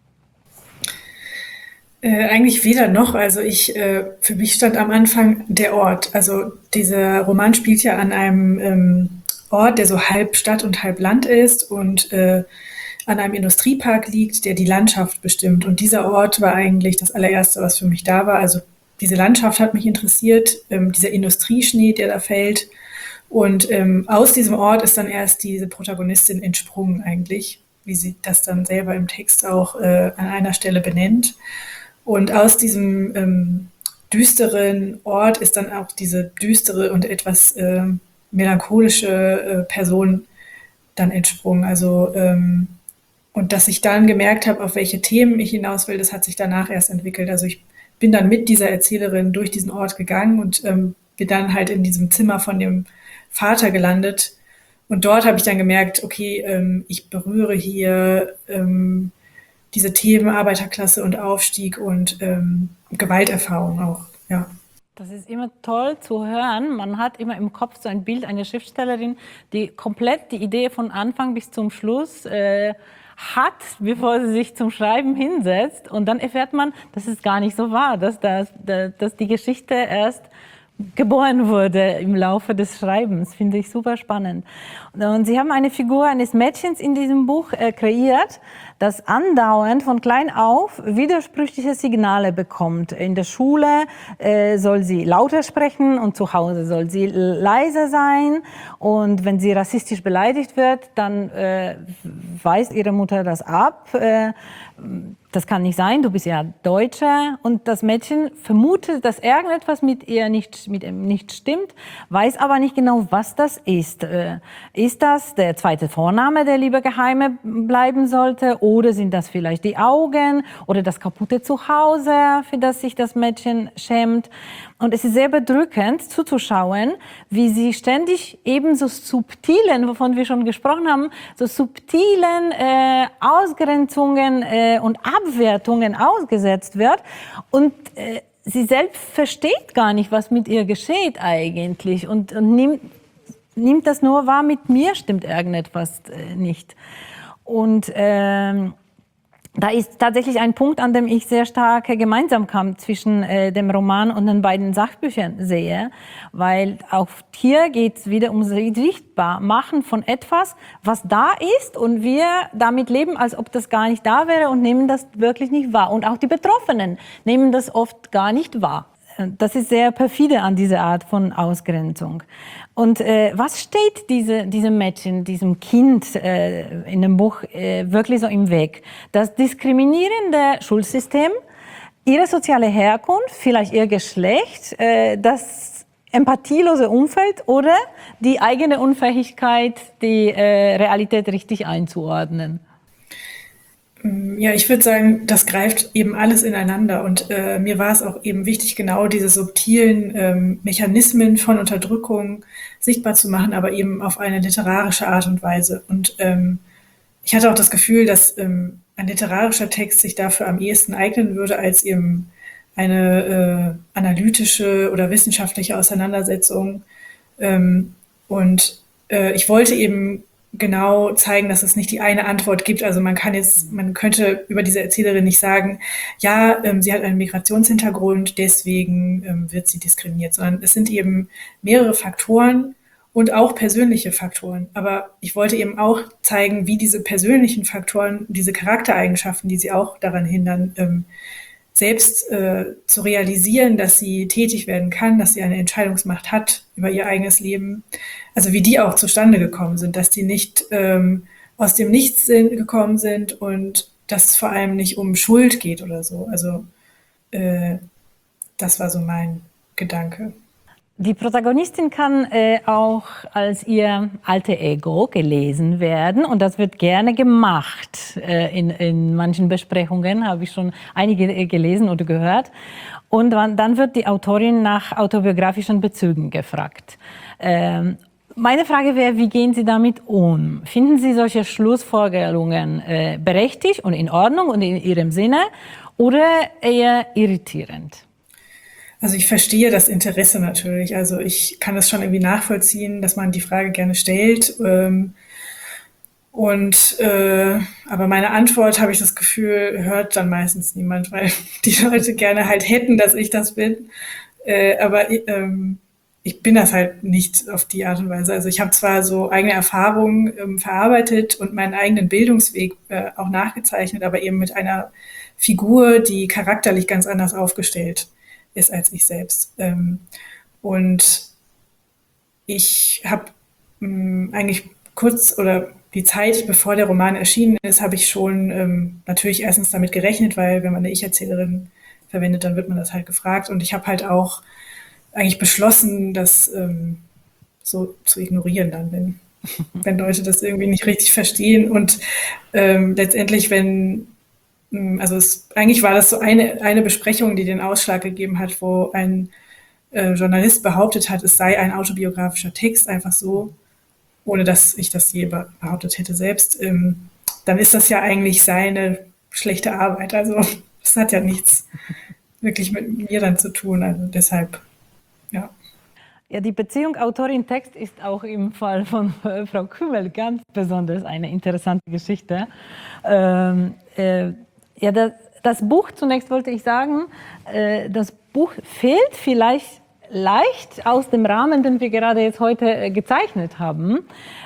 F: Äh, eigentlich weder noch. Also ich, äh, für mich stand am Anfang der Ort. Also dieser Roman spielt ja an einem ähm, Ort, der so halb Stadt und halb Land ist und äh, an einem Industriepark liegt, der die Landschaft bestimmt. Und dieser Ort war eigentlich das allererste, was für mich da war. Also diese Landschaft hat mich interessiert, ähm, dieser Industrieschnee, der da fällt Und ähm, aus diesem Ort ist dann erst diese Protagonistin entsprungen eigentlich, wie sie das dann selber im Text auch äh, an einer Stelle benennt. Und aus diesem ähm, düsteren Ort ist dann auch diese düstere und etwas äh, melancholische äh, Person dann entsprungen. Also ähm, und dass ich dann gemerkt habe, auf welche Themen ich hinaus will, das hat sich danach erst entwickelt. Also ich bin dann mit dieser Erzählerin durch diesen Ort gegangen und ähm, bin dann halt in diesem Zimmer von dem Vater gelandet. Und dort habe ich dann gemerkt, okay, ähm, ich berühre hier ähm, diese Themen Arbeiterklasse und Aufstieg und ähm, Gewalterfahrung auch, ja.
C: Das ist immer toll zu hören. Man hat immer im Kopf so ein Bild einer Schriftstellerin, die komplett die Idee von Anfang bis zum Schluss äh, hat, bevor sie sich zum Schreiben hinsetzt. Und dann erfährt man, dass es gar nicht so war, dass, das, dass die Geschichte erst geboren wurde im Laufe des Schreibens. Finde ich super spannend. Und Sie haben eine Figur eines Mädchens in diesem Buch äh, kreiert, das andauernd von klein auf widersprüchliche Signale bekommt. In der Schule äh, soll sie lauter sprechen und zu Hause soll sie leiser sein. Und wenn sie rassistisch beleidigt wird, dann äh, weist ihre Mutter das ab. Äh, das kann nicht sein, du bist ja Deutsche. Und das Mädchen vermutet, dass irgendetwas mit ihr nicht, mit ihm nicht stimmt, weiß aber nicht genau, was das ist. Äh, ist das der zweite Vorname, der lieber geheim bleiben sollte? Oder sind das vielleicht die Augen oder das kaputte Zuhause, für das sich das Mädchen schämt? Und es ist sehr bedrückend zuzuschauen, wie sie ständig eben so subtilen, wovon wir schon gesprochen haben, so subtilen äh, Ausgrenzungen äh, und Abwertungen ausgesetzt wird. Und äh, sie selbst versteht gar nicht, was mit ihr geschieht eigentlich. Und, und nimmt, nimmt das nur wahr, mit mir stimmt irgendetwas äh, nicht. Und ähm, da ist tatsächlich ein Punkt, an dem ich sehr starke Gemeinsamkeit zwischen äh, dem Roman und den beiden Sachbüchern sehe, weil auch hier geht es wieder um Sichtbarmachen von etwas, was da ist und wir damit leben, als ob das gar nicht da wäre und nehmen das wirklich nicht wahr. Und auch die Betroffenen nehmen das oft gar nicht wahr. Das ist sehr perfide an dieser Art von Ausgrenzung. Und äh, was steht diese, diesem Mädchen, diesem Kind äh, in dem Buch äh, wirklich so im Weg? Das diskriminierende Schulsystem, ihre soziale Herkunft, vielleicht ihr Geschlecht, äh, das empathielose Umfeld oder die eigene Unfähigkeit, die äh, Realität richtig einzuordnen?
F: Ja, ich würde sagen, das greift eben alles ineinander und äh, mir war es auch eben wichtig, genau diese subtilen ähm, Mechanismen von Unterdrückung sichtbar zu machen, aber eben auf eine literarische Art und Weise. Und ähm, ich hatte auch das Gefühl, dass ähm, ein literarischer Text sich dafür am ehesten eignen würde, als eben eine äh, analytische oder wissenschaftliche Auseinandersetzung. Ähm, und äh, ich wollte eben genau zeigen, dass es nicht die eine Antwort gibt. Also man kann jetzt, man könnte über diese Erzählerin nicht sagen, ja, ähm, sie hat einen Migrationshintergrund, deswegen ähm, wird sie diskriminiert, sondern es sind eben mehrere Faktoren und auch persönliche Faktoren. Aber ich wollte eben auch zeigen, wie diese persönlichen Faktoren, diese Charaktereigenschaften, die sie auch daran hindern, ähm, selbst äh, zu realisieren, dass sie tätig werden kann, dass sie eine Entscheidungsmacht hat über ihr eigenes Leben, also wie die auch zustande gekommen sind, dass die nicht ähm, aus dem Nichts sind, gekommen sind und dass es vor allem nicht um Schuld geht oder so. Also äh, das war so mein Gedanke.
C: Die Protagonistin kann äh, auch als ihr alter Ego gelesen werden und das wird gerne gemacht. Äh, in, in manchen Besprechungen habe ich schon einige gelesen oder gehört. Und dann wird die Autorin nach autobiografischen Bezügen gefragt. Ähm, meine Frage wäre, wie gehen Sie damit um? Finden Sie solche Schlussfolgerungen äh, berechtigt und in Ordnung und in Ihrem Sinne oder eher irritierend?
F: Also ich verstehe das Interesse natürlich. Also ich kann es schon irgendwie nachvollziehen, dass man die Frage gerne stellt. Ähm, und äh, aber meine Antwort, habe ich das Gefühl, hört dann meistens niemand, weil die Leute gerne halt hätten, dass ich das bin. Äh, aber ähm, ich bin das halt nicht auf die Art und Weise. Also ich habe zwar so eigene Erfahrungen ähm, verarbeitet und meinen eigenen Bildungsweg äh, auch nachgezeichnet, aber eben mit einer Figur, die charakterlich ganz anders aufgestellt ist als ich selbst. Ähm, und ich habe eigentlich kurz oder die Zeit, bevor der Roman erschienen ist, habe ich schon ähm, natürlich erstens damit gerechnet, weil wenn man eine Ich-Erzählerin verwendet, dann wird man das halt gefragt. Und ich habe halt auch eigentlich beschlossen, das ähm, so zu ignorieren dann, wenn, wenn Leute das irgendwie nicht richtig verstehen. Und ähm, letztendlich, wenn, also es, eigentlich war das so eine, eine Besprechung, die den Ausschlag gegeben hat, wo ein äh, Journalist behauptet hat, es sei ein autobiografischer Text, einfach so, ohne dass ich das je behauptet hätte selbst, ähm, dann ist das ja eigentlich seine schlechte Arbeit. Also das hat ja nichts wirklich mit mir dann zu tun. Also deshalb, ja.
C: Ja, die Beziehung Autorin-Text ist auch im Fall von äh, Frau Kümmel ganz besonders eine interessante Geschichte. Ähm, äh, ja, das, das Buch, zunächst wollte ich sagen, äh, das Buch fehlt vielleicht leicht aus dem Rahmen, den wir gerade jetzt heute äh, gezeichnet haben,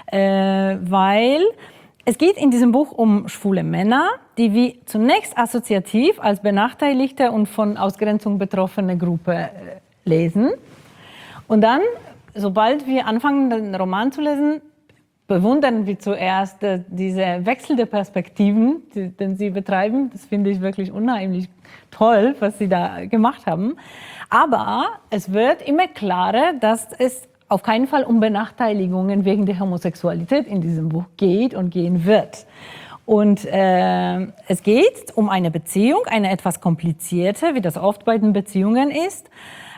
C: äh, weil es geht in diesem Buch um schwule Männer, die wir zunächst assoziativ als benachteiligte und von Ausgrenzung betroffene Gruppe äh, lesen. Und dann, sobald wir anfangen, den Roman zu lesen, bewundern wir zuerst äh, diese Wechsel der Perspektiven, die, den sie betreiben. Das finde ich wirklich unheimlich toll, was sie da gemacht haben. Aber es wird immer klarer, dass es auf keinen Fall um Benachteiligungen wegen der Homosexualität in diesem Buch geht und gehen wird. Und äh, es geht um eine Beziehung, eine etwas komplizierte, wie das oft bei den Beziehungen ist.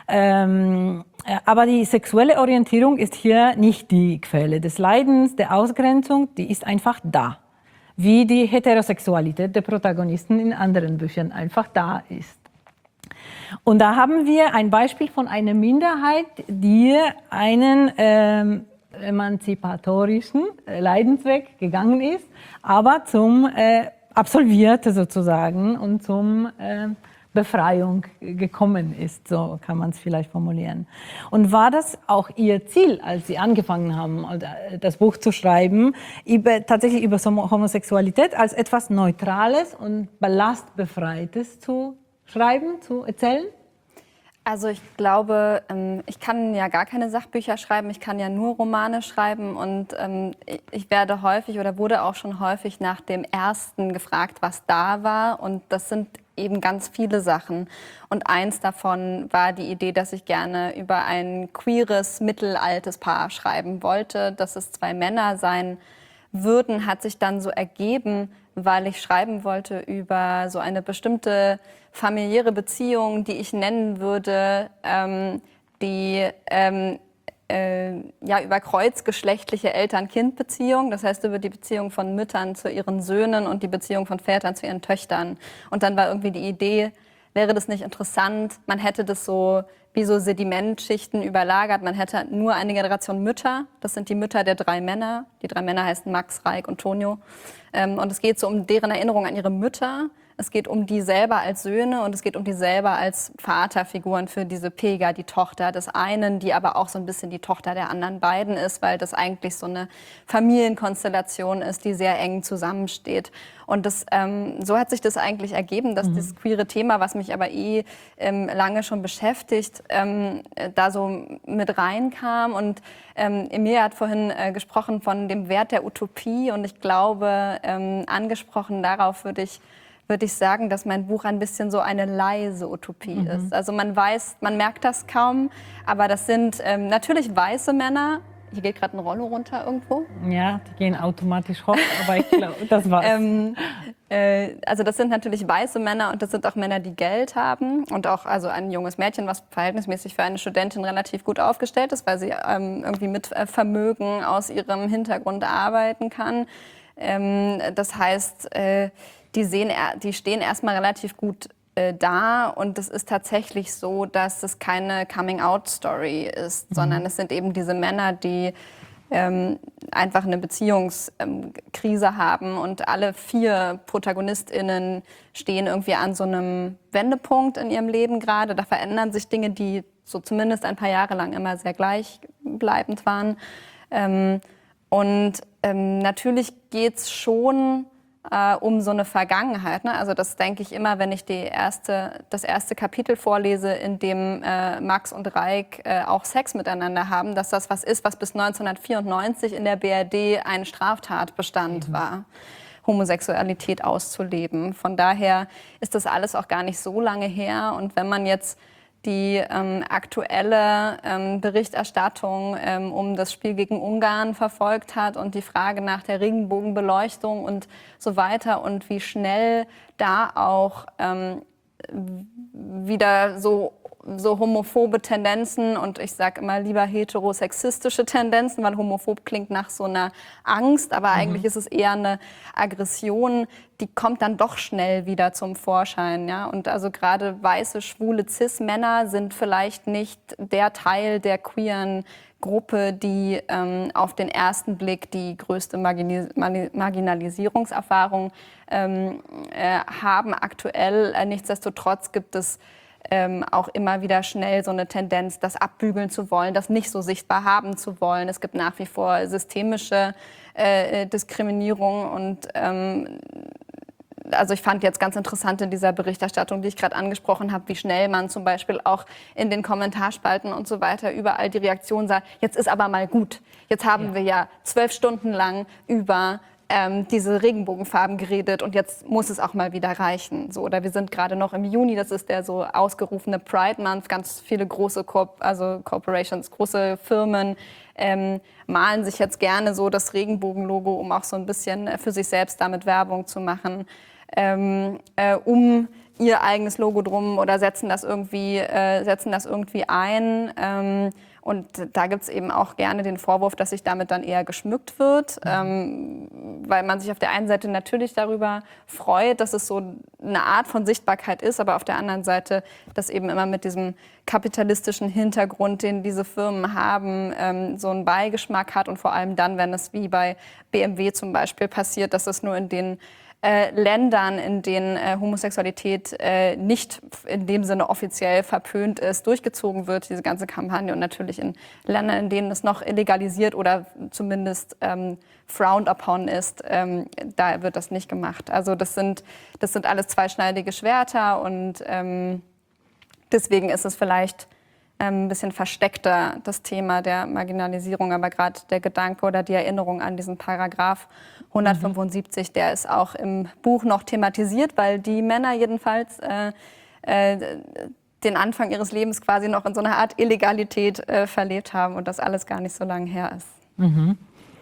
C: Ähm, aber die sexuelle Orientierung ist hier nicht die Quelle des Leidens, der Ausgrenzung, die ist einfach da. Wie die Heterosexualität der Protagonisten in anderen Büchern einfach da ist. Und da haben wir ein Beispiel von einer Minderheit, die einen ähm, emanzipatorischen Leidensweg gegangen ist, aber zum äh, absolvierte sozusagen und zum äh, Befreiung gekommen ist, so kann man es vielleicht formulieren. Und war das auch Ihr Ziel, als Sie angefangen haben, das Buch zu schreiben, über, tatsächlich über Homosexualität als etwas Neutrales und Ballastbefreites zu schreiben, zu erzählen?
G: Also ich glaube, ich kann ja gar keine Sachbücher schreiben, ich kann ja nur Romane schreiben und ich werde häufig oder wurde auch schon häufig nach dem ersten gefragt, was da war, und das sind eben ganz viele Sachen. Und eins davon war die Idee, dass ich gerne über ein queeres, mittelaltes Paar schreiben wollte, dass es zwei Männer sein würden, hat sich dann so ergeben, weil ich schreiben wollte über so eine bestimmte familiäre Beziehung, die ich nennen würde, ähm, die ähm, äh, ja, über kreuzgeschlechtliche Eltern-Kind-Beziehung, das heißt über die Beziehung von Müttern zu ihren Söhnen und die Beziehung von Vätern zu ihren Töchtern. Und dann war irgendwie die Idee, wäre das nicht interessant, man hätte das so wie so Sedimentschichten überlagert, man hätte nur eine Generation Mütter, das sind die Mütter der drei Männer, die drei Männer heißen Max, Raik und Tonio, ähm, und es geht so um deren Erinnerung an ihre Mütter. Es geht um die selber als Söhne und es geht um die selber als Vaterfiguren für diese Pega, die Tochter des einen, die aber auch so ein bisschen die Tochter der anderen beiden ist, weil das eigentlich so eine Familienkonstellation ist, die sehr eng zusammensteht. Und das, ähm, so hat sich das eigentlich ergeben, dass mhm. das queere Thema, was mich aber eh ähm, lange schon beschäftigt, ähm, da so mit reinkam. Und ähm, Emilia hat vorhin äh, gesprochen von dem Wert der Utopie und ich glaube, ähm, angesprochen darauf würde ich würde ich sagen, dass mein Buch ein bisschen so eine leise Utopie mhm. ist. Also man weiß, man merkt das kaum, aber das sind ähm, natürlich weiße Männer. Hier geht gerade ein Rollo runter irgendwo.
C: Ja, die gehen automatisch hoch, aber ich glaube, das war's. ähm,
G: äh, also das sind natürlich weiße Männer und das sind auch Männer, die Geld haben und auch also ein junges Mädchen, was verhältnismäßig für eine Studentin relativ gut aufgestellt ist, weil sie ähm, irgendwie mit äh, Vermögen aus ihrem Hintergrund arbeiten kann. Ähm, das heißt, äh, Die, sehen, die stehen erstmal relativ gut äh, da und es ist tatsächlich so, dass es keine Coming-out-Story ist, mhm. sondern es sind eben diese Männer, die ähm, einfach eine Beziehungskrise ähm, haben und alle vier ProtagonistInnen stehen irgendwie an so einem Wendepunkt in ihrem Leben gerade. Da verändern sich Dinge, die so zumindest ein paar Jahre lang immer sehr gleichbleibend waren. Ähm, und ähm, natürlich geht's schon äh, um so eine Vergangenheit. Ne? Also das denke ich immer, wenn ich die erste, das erste Kapitel vorlese, in dem äh, Max und Raik äh, auch Sex miteinander haben, dass das was ist, was bis neunzehnhundertvierundneunzig in der B R D ein Straftatbestand mhm. war, Homosexualität auszuleben. Von daher ist das alles auch gar nicht so lange her. Und wenn man jetzt die ähm, aktuelle ähm, Berichterstattung ähm, um das Spiel gegen Ungarn verfolgt hat und die Frage nach der Regenbogenbeleuchtung und so weiter und wie schnell da auch ähm, wieder so so homophobe Tendenzen und ich sage immer lieber heterosexistische Tendenzen, weil homophob klingt nach so einer Angst, aber mhm. eigentlich ist es eher eine Aggression, die kommt dann doch schnell wieder zum Vorschein. Ja? Und also gerade weiße, schwule Cis-Männer sind vielleicht nicht der Teil der queeren Gruppe, die ähm, auf den ersten Blick die größte Margini- Marginalisierungserfahrung ähm, äh, haben aktuell. Äh, nichtsdestotrotz gibt es Ähm, auch immer wieder schnell so eine Tendenz, das abbügeln zu wollen, das nicht so sichtbar haben zu wollen. Es gibt nach wie vor systemische äh, Diskriminierung und ähm, also ich fand jetzt ganz interessant in dieser Berichterstattung, die ich gerade angesprochen habe, wie schnell man zum Beispiel auch in den Kommentarspalten und so weiter überall die Reaktion sah, jetzt ist aber mal gut. Jetzt haben ja. wir ja zwölf Stunden lang über Ähm, diese Regenbogenfarben geredet und jetzt muss es auch mal wieder reichen. So, oder wir sind gerade noch im Juni, das ist der so ausgerufene Pride Month. Ganz viele große Corp- also Corporations, große Firmen ähm, malen sich jetzt gerne so das Regenbogenlogo, um auch so ein bisschen für sich selbst damit Werbung zu machen, ähm, äh, um ihr eigenes Logo drum oder setzen das irgendwie, äh, setzen das irgendwie ein. Ähm, Und da gibt es eben auch gerne den Vorwurf, dass sich damit dann eher geschmückt wird, mhm. ähm, weil man sich auf der einen Seite natürlich darüber freut, dass es so eine Art von Sichtbarkeit ist, aber auf der anderen Seite das eben immer mit diesem kapitalistischen Hintergrund, den diese Firmen haben, ähm, so einen Beigeschmack hat und vor allem dann, wenn es wie bei B M W zum Beispiel passiert, dass es nur in den Äh, Ländern, in denen äh, Homosexualität äh, nicht in dem Sinne offiziell verpönt ist, durchgezogen wird, diese ganze Kampagne. Und natürlich in Ländern, in denen es noch illegalisiert oder zumindest ähm, frowned upon ist, ähm, da wird das nicht gemacht. Also das sind, das sind alles zweischneidige Schwerter und ähm, deswegen ist es vielleicht ein bisschen versteckter, das Thema der Marginalisierung, aber gerade der Gedanke oder die Erinnerung an diesen Paragraph hundertfünfundsiebzig, der ist auch im Buch noch thematisiert, weil die Männer jedenfalls äh, äh, den Anfang ihres Lebens quasi noch in so einer Art Illegalität äh, verlebt haben und das alles gar nicht so lange her ist.
C: Mhm.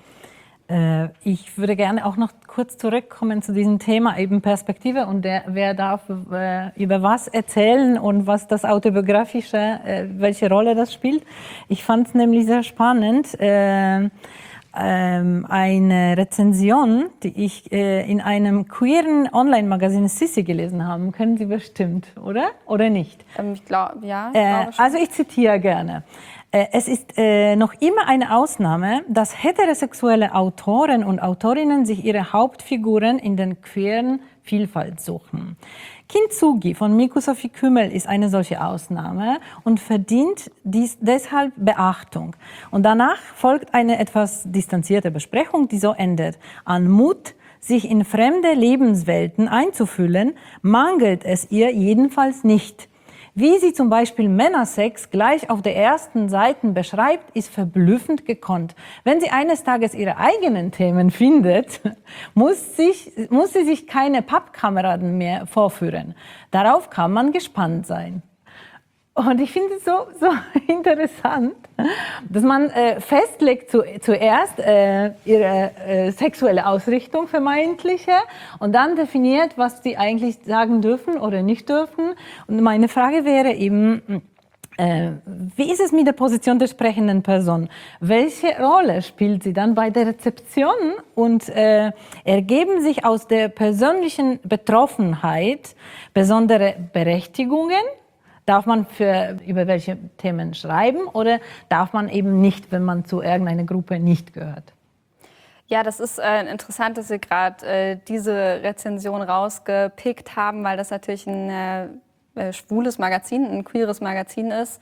C: Äh, ich würde gerne auch noch kurz zurückkommen zu diesem Thema eben Perspektive und der, wer darf äh, über was erzählen und was das Autobiografische, äh, welche Rolle das spielt. Ich fand es nämlich sehr spannend. Äh, ähm, eine Rezension, die ich äh, in einem queeren Online-Magazin Sissi gelesen habe, kennen Sie bestimmt, oder? Oder nicht?
G: Ähm, ich glaube, ja.
C: Ich glaube äh, also ich zitiere gerne. Es ist äh, noch immer eine Ausnahme, dass heterosexuelle Autoren und Autorinnen sich ihre Hauptfiguren in den queeren Vielfalt suchen. Kintsugi von Miku Sophie Kümmel ist eine solche Ausnahme und verdient dies deshalb Beachtung. Und danach folgt eine etwas distanzierte Besprechung, die so endet. An Mut, sich in fremde Lebenswelten einzufühlen, mangelt es ihr jedenfalls nicht. Wie sie zum Beispiel Männersex gleich auf der ersten Seite beschreibt, ist verblüffend gekonnt. Wenn sie eines Tages ihre eigenen Themen findet, muss, sich, muss sie sich keine Pappkameraden mehr vorführen. Darauf kann man gespannt sein. Und ich finde es so, so interessant, dass man äh, festlegt zu, zuerst äh, ihre äh, sexuelle Ausrichtung, vermeintliche, und dann definiert, was sie eigentlich sagen dürfen oder nicht dürfen. Und meine Frage wäre eben, äh, wie ist es mit der Position der sprechenden Person? Welche Rolle spielt sie dann bei der Rezeption? Und äh, ergeben sich aus der persönlichen Betroffenheit besondere Berechtigungen? Darf man für, über welche Themen schreiben oder darf man eben nicht, wenn man zu irgendeiner Gruppe nicht gehört?
G: Ja, das ist äh, interessant, dass Sie gerade äh, diese Rezension rausgepickt haben, weil das natürlich ein äh, schwules Magazin, ein queeres Magazin ist.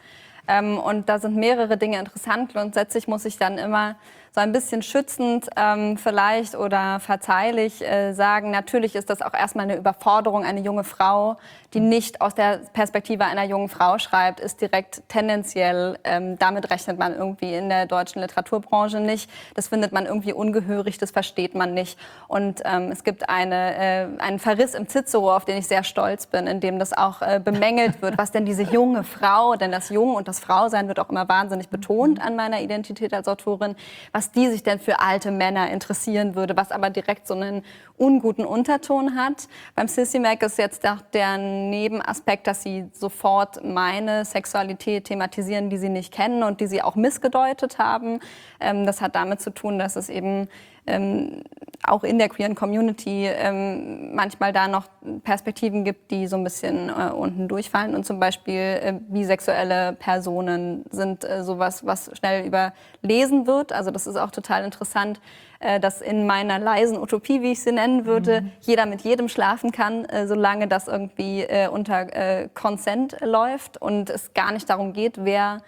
G: Ähm, und da sind mehrere Dinge interessant. Grundsätzlich muss ich dann immer so ein bisschen schützend ähm, vielleicht oder verzeihlich äh, sagen, natürlich ist das auch erstmal eine Überforderung. Eine junge Frau, die nicht aus der Perspektive einer jungen Frau schreibt, ist direkt tendenziell, ähm, damit rechnet man irgendwie in der deutschen Literaturbranche nicht. Das findet man irgendwie ungehörig, das versteht man nicht. Und ähm, es gibt eine, äh, einen Verriss im Cicero, auf den ich sehr stolz bin, in dem das auch äh, bemängelt wird, was denn diese junge Frau, denn das Jung und das Frausein wird auch immer wahnsinnig betont an meiner Identität als Autorin, was die sich denn für alte Männer interessieren würde, was aber direkt so einen unguten Unterton hat. Beim Sissy-Mac ist jetzt auch der Nebenaspekt, dass sie sofort meine Sexualität thematisieren, die sie nicht kennen und die sie auch missgedeutet haben. Ähm, das hat damit zu tun, dass es eben ähm, auch in der queeren Community ähm, manchmal da noch Perspektiven gibt, die so ein bisschen äh, unten durchfallen. Und zum Beispiel äh, bisexuelle Personen sind äh, sowas, was schnell überlesen wird. Also das ist auch total interessant, äh, dass in meiner leisen Utopie, wie ich sie nennen würde, mhm. jeder mit jedem schlafen kann, äh, solange das irgendwie äh, unter äh, Consent läuft und es gar nicht darum geht, wer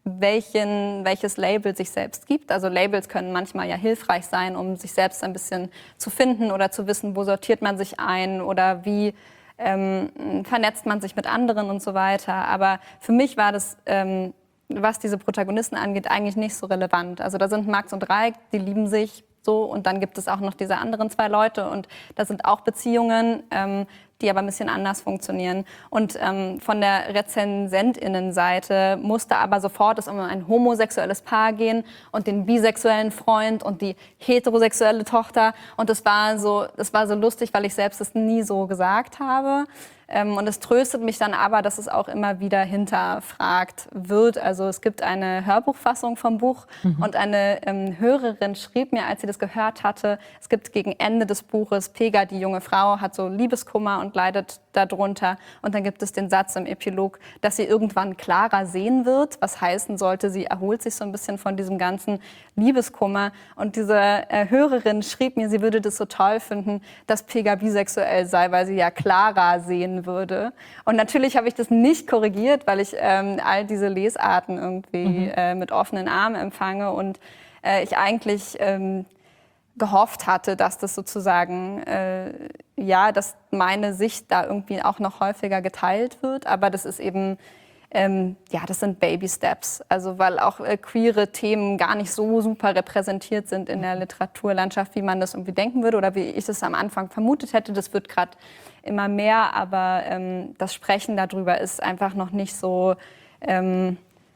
G: welchen, welches Label sich selbst gibt. Also Labels können manchmal ja hilfreich sein, um sich selbst ein bisschen zu finden oder zu wissen, wo sortiert man sich ein oder wie ähm, vernetzt man sich mit anderen und so weiter. Aber für mich war das, ähm, was diese Protagonisten angeht, eigentlich nicht so relevant. Also da sind Max und Raik, die lieben sich so und dann gibt es auch noch diese anderen zwei Leute und da sind auch Beziehungen, ähm, die aber ein bisschen anders funktionieren. Und ähm, von der RezensentInnenseite musste aber sofort es um ein homosexuelles Paar gehen und den bisexuellen Freund und die heterosexuelle Tochter. Und das war so, das war so lustig, weil ich selbst es nie so gesagt habe. Ähm, und es tröstet mich dann aber, dass es auch immer wieder hinterfragt wird. Also es gibt eine Hörbuchfassung vom Buch mhm. und eine ähm, Hörerin schrieb mir, als sie das gehört hatte, es gibt gegen Ende des Buches, Pega, die junge Frau, hat so Liebeskummer und leidet darunter. Und dann gibt es den Satz im Epilog, dass sie irgendwann klarer sehen wird, was heißen sollte, sie erholt sich so ein bisschen von diesem ganzen Liebeskummer. Und diese äh, Hörerin schrieb mir, sie würde das so toll finden, dass Pega bisexuell sei, weil sie ja klarer sehen würde. Und natürlich habe ich das nicht korrigiert, weil ich ähm, all diese Lesarten irgendwie mhm. äh, mit offenen Armen empfange und äh, ich eigentlich ähm, gehofft hatte, dass das sozusagen, äh, ja, dass meine Sicht da irgendwie auch noch häufiger geteilt wird. Aber das ist eben, ähm, ja, das sind Baby Steps. Also weil auch äh, queere Themen gar nicht so super repräsentiert sind in der Literaturlandschaft, wie man das irgendwie denken würde oder wie ich es am Anfang vermutet hätte. Das wird gerade immer mehr, aber ähm, das Sprechen darüber ist einfach noch nicht so, ähm,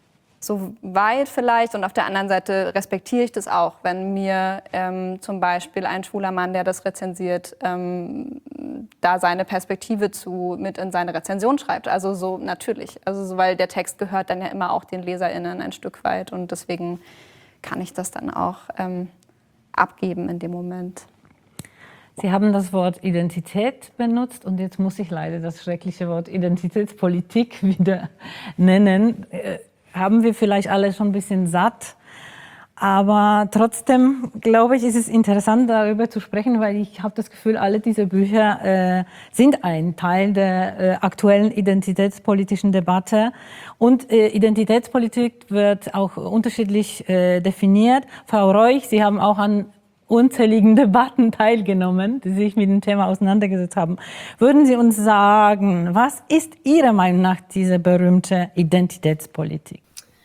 G: so weit vielleicht. Und auf der anderen Seite respektiere ich das auch, wenn mir ähm, zum Beispiel ein schwuler Mann, der das rezensiert, ähm, da seine Perspektive zu mit in seine Rezension schreibt. Also so natürlich, also so, weil der Text gehört dann ja immer auch den LeserInnen ein Stück weit und deswegen kann ich das dann auch ähm, abgeben in dem Moment.
C: Sie haben das Wort Identität benutzt und jetzt muss ich leider das schreckliche Wort Identitätspolitik wieder nennen. Äh, haben wir vielleicht alle schon ein bisschen satt, aber trotzdem glaube ich, ist es interessant, darüber zu sprechen, weil ich habe das Gefühl, alle diese Bücher äh, sind ein Teil der äh, aktuellen identitätspolitischen Debatte und äh, Identitätspolitik wird auch unterschiedlich äh, definiert. Frau Reuch, Sie haben auch an unzähligen Debatten teilgenommen, die sich mit dem Thema auseinandergesetzt haben. Würden Sie uns sagen, was ist Ihrer Meinung nach diese berühmte Identitätspolitik?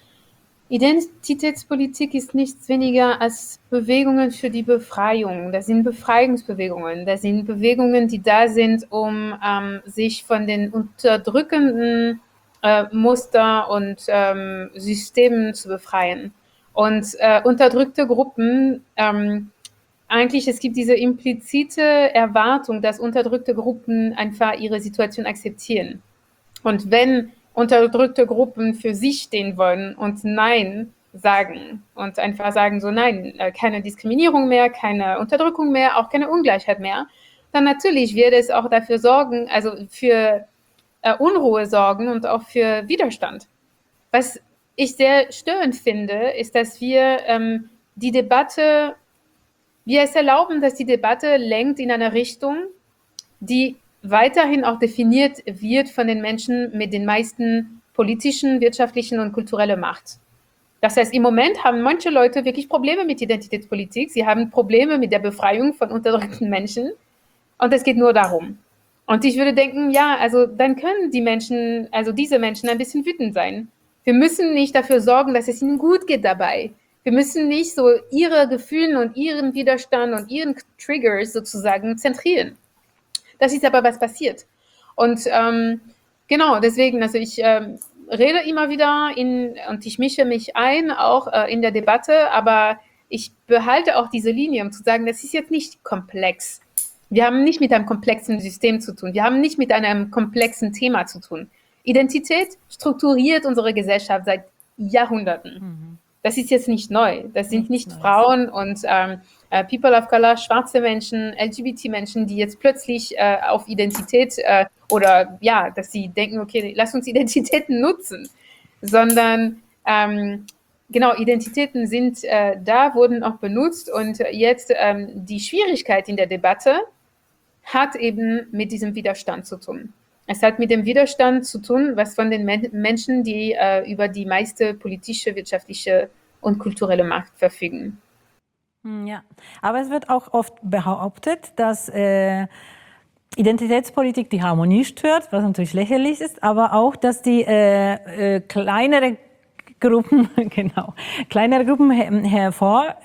E: Identitätspolitik ist nichts weniger als Bewegungen für die Befreiung. Das sind Befreiungsbewegungen. Das sind Bewegungen, die da sind, um ähm, sich von den unterdrückenden äh, Muster und ähm, Systemen zu befreien. Und äh, unterdrückte Gruppen ähm, Eigentlich, es gibt diese implizite Erwartung, dass unterdrückte Gruppen einfach ihre Situation akzeptieren. Und wenn unterdrückte Gruppen für sich stehen wollen und Nein sagen und einfach sagen so, nein, keine Diskriminierung mehr, keine Unterdrückung mehr, auch keine Ungleichheit mehr, dann natürlich wird es auch dafür sorgen, also für äh, Unruhe sorgen und auch für Widerstand. Was ich sehr störend finde, ist, dass wir ähm, die Debatte Wir es erlauben, dass die Debatte lenkt in eine Richtung, die weiterhin auch definiert wird von den Menschen mit den meisten politischen, wirtschaftlichen und kulturellen Macht. Das heißt, im Moment haben manche Leute wirklich Probleme mit Identitätspolitik. Sie haben Probleme mit der Befreiung von unterdrückten Menschen. Und es geht nur darum. Und ich würde denken, ja, also dann können die Menschen, also diese Menschen ein bisschen wütend sein. Wir müssen nicht dafür sorgen, dass es ihnen gut geht dabei. Wir müssen nicht so ihre Gefühle und ihren Widerstand und ihren Triggers sozusagen zentrieren. Das ist aber, was passiert. Und ähm, genau, deswegen, also ich ähm, rede immer wieder in, und ich mische mich ein, auch äh, in der Debatte, aber ich behalte auch diese Linie, um zu sagen, das ist jetzt nicht komplex. Wir haben nicht mit einem komplexen System zu tun. Wir haben nicht mit einem komplexen Thema zu tun. Identität strukturiert unsere Gesellschaft seit Jahrhunderten. Mhm. Das ist jetzt nicht neu. Das sind nicht Nichts Frauen und ähm, äh, People of Color, schwarze Menschen, L G B T-Menschen, die jetzt plötzlich äh, auf Identität äh, oder ja, dass sie denken, okay, lass uns Identitäten nutzen, sondern ähm, genau, Identitäten sind äh, da, wurden auch benutzt und jetzt ähm, die Schwierigkeit in der Debatte hat eben mit diesem Widerstand zu tun. Es hat mit dem Widerstand zu tun, was von den Men- Menschen, die äh, über die meiste politische, wirtschaftliche und kulturelle Macht verfügen.
C: Ja, aber es wird auch oft behauptet, dass äh, Identitätspolitik die Harmonie stört, was natürlich lächerlich ist, aber auch, dass die äh, äh, kleinere Gruppen, genau, kleinere Gruppen hervorhebt,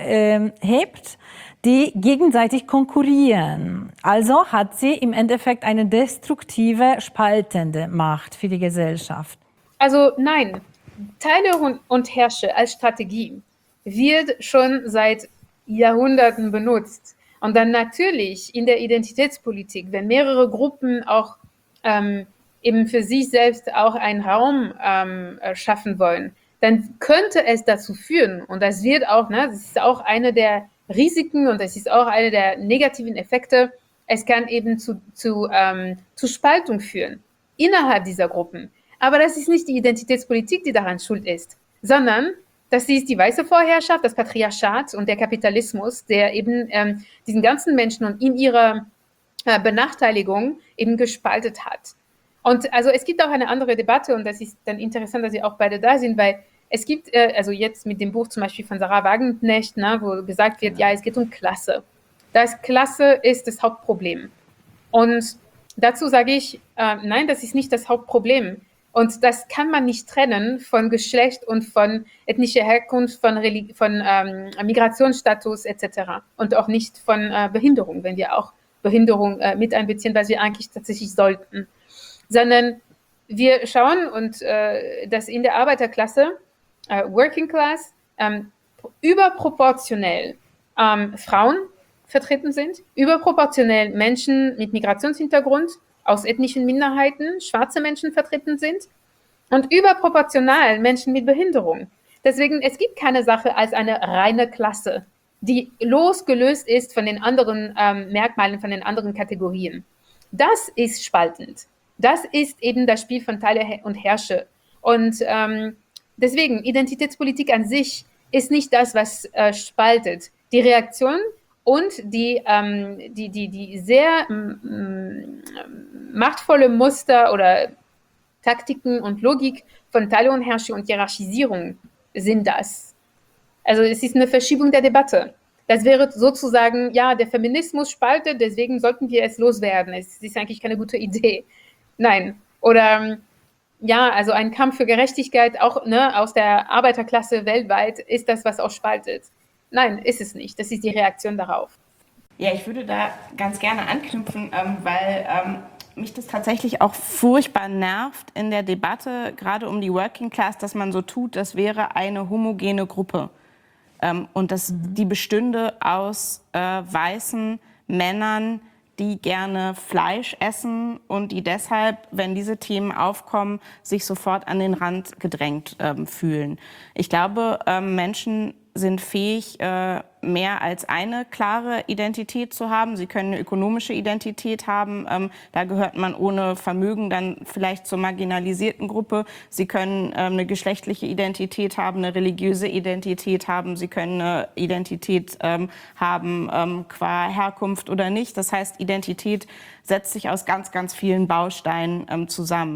C: äh, die gegenseitig konkurrieren. Also hat sie im Endeffekt eine destruktive, spaltende Macht für die Gesellschaft.
E: Also nein, Teile und, und Herrsche als Strategie wird schon seit Jahrhunderten benutzt. Und dann natürlich in der Identitätspolitik, wenn mehrere Gruppen auch ähm, eben für sich selbst auch einen Raum ähm, schaffen wollen, dann könnte es dazu führen, und das wird auch, ne, das ist auch eine der Risiken und das ist auch eine der negativen Effekte, es kann eben zu, zu, ähm, zu Spaltung führen innerhalb dieser Gruppen. Aber das ist nicht die Identitätspolitik, die daran schuld ist, sondern das ist die weiße Vorherrschaft, das Patriarchat und der Kapitalismus, der eben ähm, diesen ganzen Menschen und in ihrer äh, Benachteiligung eben gespaltet hat. Und also es gibt auch eine andere Debatte und das ist dann interessant, dass Sie auch beide da sind, weil es gibt, äh, also jetzt mit dem Buch zum Beispiel von Sarah Wagenknecht, ne, wo gesagt wird, ja, es geht um Klasse. Das Klasse ist das Hauptproblem. Und dazu sage ich, äh, nein, das ist nicht das Hauptproblem. Und das kann man nicht trennen von Geschlecht und von ethnischer Herkunft, von, Religi- von ähm, Migrationsstatus et cetera. Und auch nicht von äh, Behinderung, wenn wir auch Behinderung äh, mit einbeziehen, was wir eigentlich tatsächlich sollten. Sondern wir schauen, und äh, dass in der Arbeiterklasse, äh, Working Class, ähm, überproportionell ähm, Frauen vertreten sind, überproportionell Menschen mit Migrationshintergrund, aus ethnischen Minderheiten, schwarze Menschen vertreten sind und überproportional Menschen mit Behinderung. Deswegen, es gibt keine Sache als eine reine Klasse, die losgelöst ist von den anderen ähm, Merkmalen, von den anderen Kategorien. Das ist spaltend. Das ist eben das Spiel von Teile und Herrsche. Und ähm, deswegen, Identitätspolitik an sich ist nicht das, was äh, spaltet. Die Reaktion und die, ähm, die, die, die sehr ähm, machtvolle Muster oder Taktiken und Logik von Teile und Herrsche und Hierarchisierung sind das. Also es ist eine Verschiebung der Debatte. Das wäre sozusagen, ja, der Feminismus spaltet, deswegen sollten wir es loswerden. Es ist eigentlich keine gute Idee. Nein. Oder ja, also ein Kampf für Gerechtigkeit, auch ne, aus der Arbeiterklasse weltweit, ist das, was auch spaltet. Nein, ist es nicht. Das ist die Reaktion darauf.
D: Ja, ich würde da ganz gerne anknüpfen, ähm, weil ähm, mich das tatsächlich auch furchtbar nervt in der Debatte, gerade um die Working Class, dass man so tut, das wäre eine homogene Gruppe. Ähm, und dass die bestünde aus äh, weißen Männern, die gerne Fleisch essen und die deshalb, wenn diese Themen aufkommen, sich sofort an den Rand gedrängt ähm, fühlen. Ich glaube, ähm, Menschen sind fähig, äh, mehr als eine klare Identität zu haben. Sie können eine ökonomische Identität haben. Ähm, da gehört man ohne Vermögen dann vielleicht zur marginalisierten Gruppe. Sie können ähm, eine geschlechtliche Identität haben, eine religiöse Identität haben. Sie können eine Identität ähm, haben, ähm, qua Herkunft oder nicht. Das heißt, Identität setzt sich aus ganz, ganz vielen Bausteinen ähm, zusammen.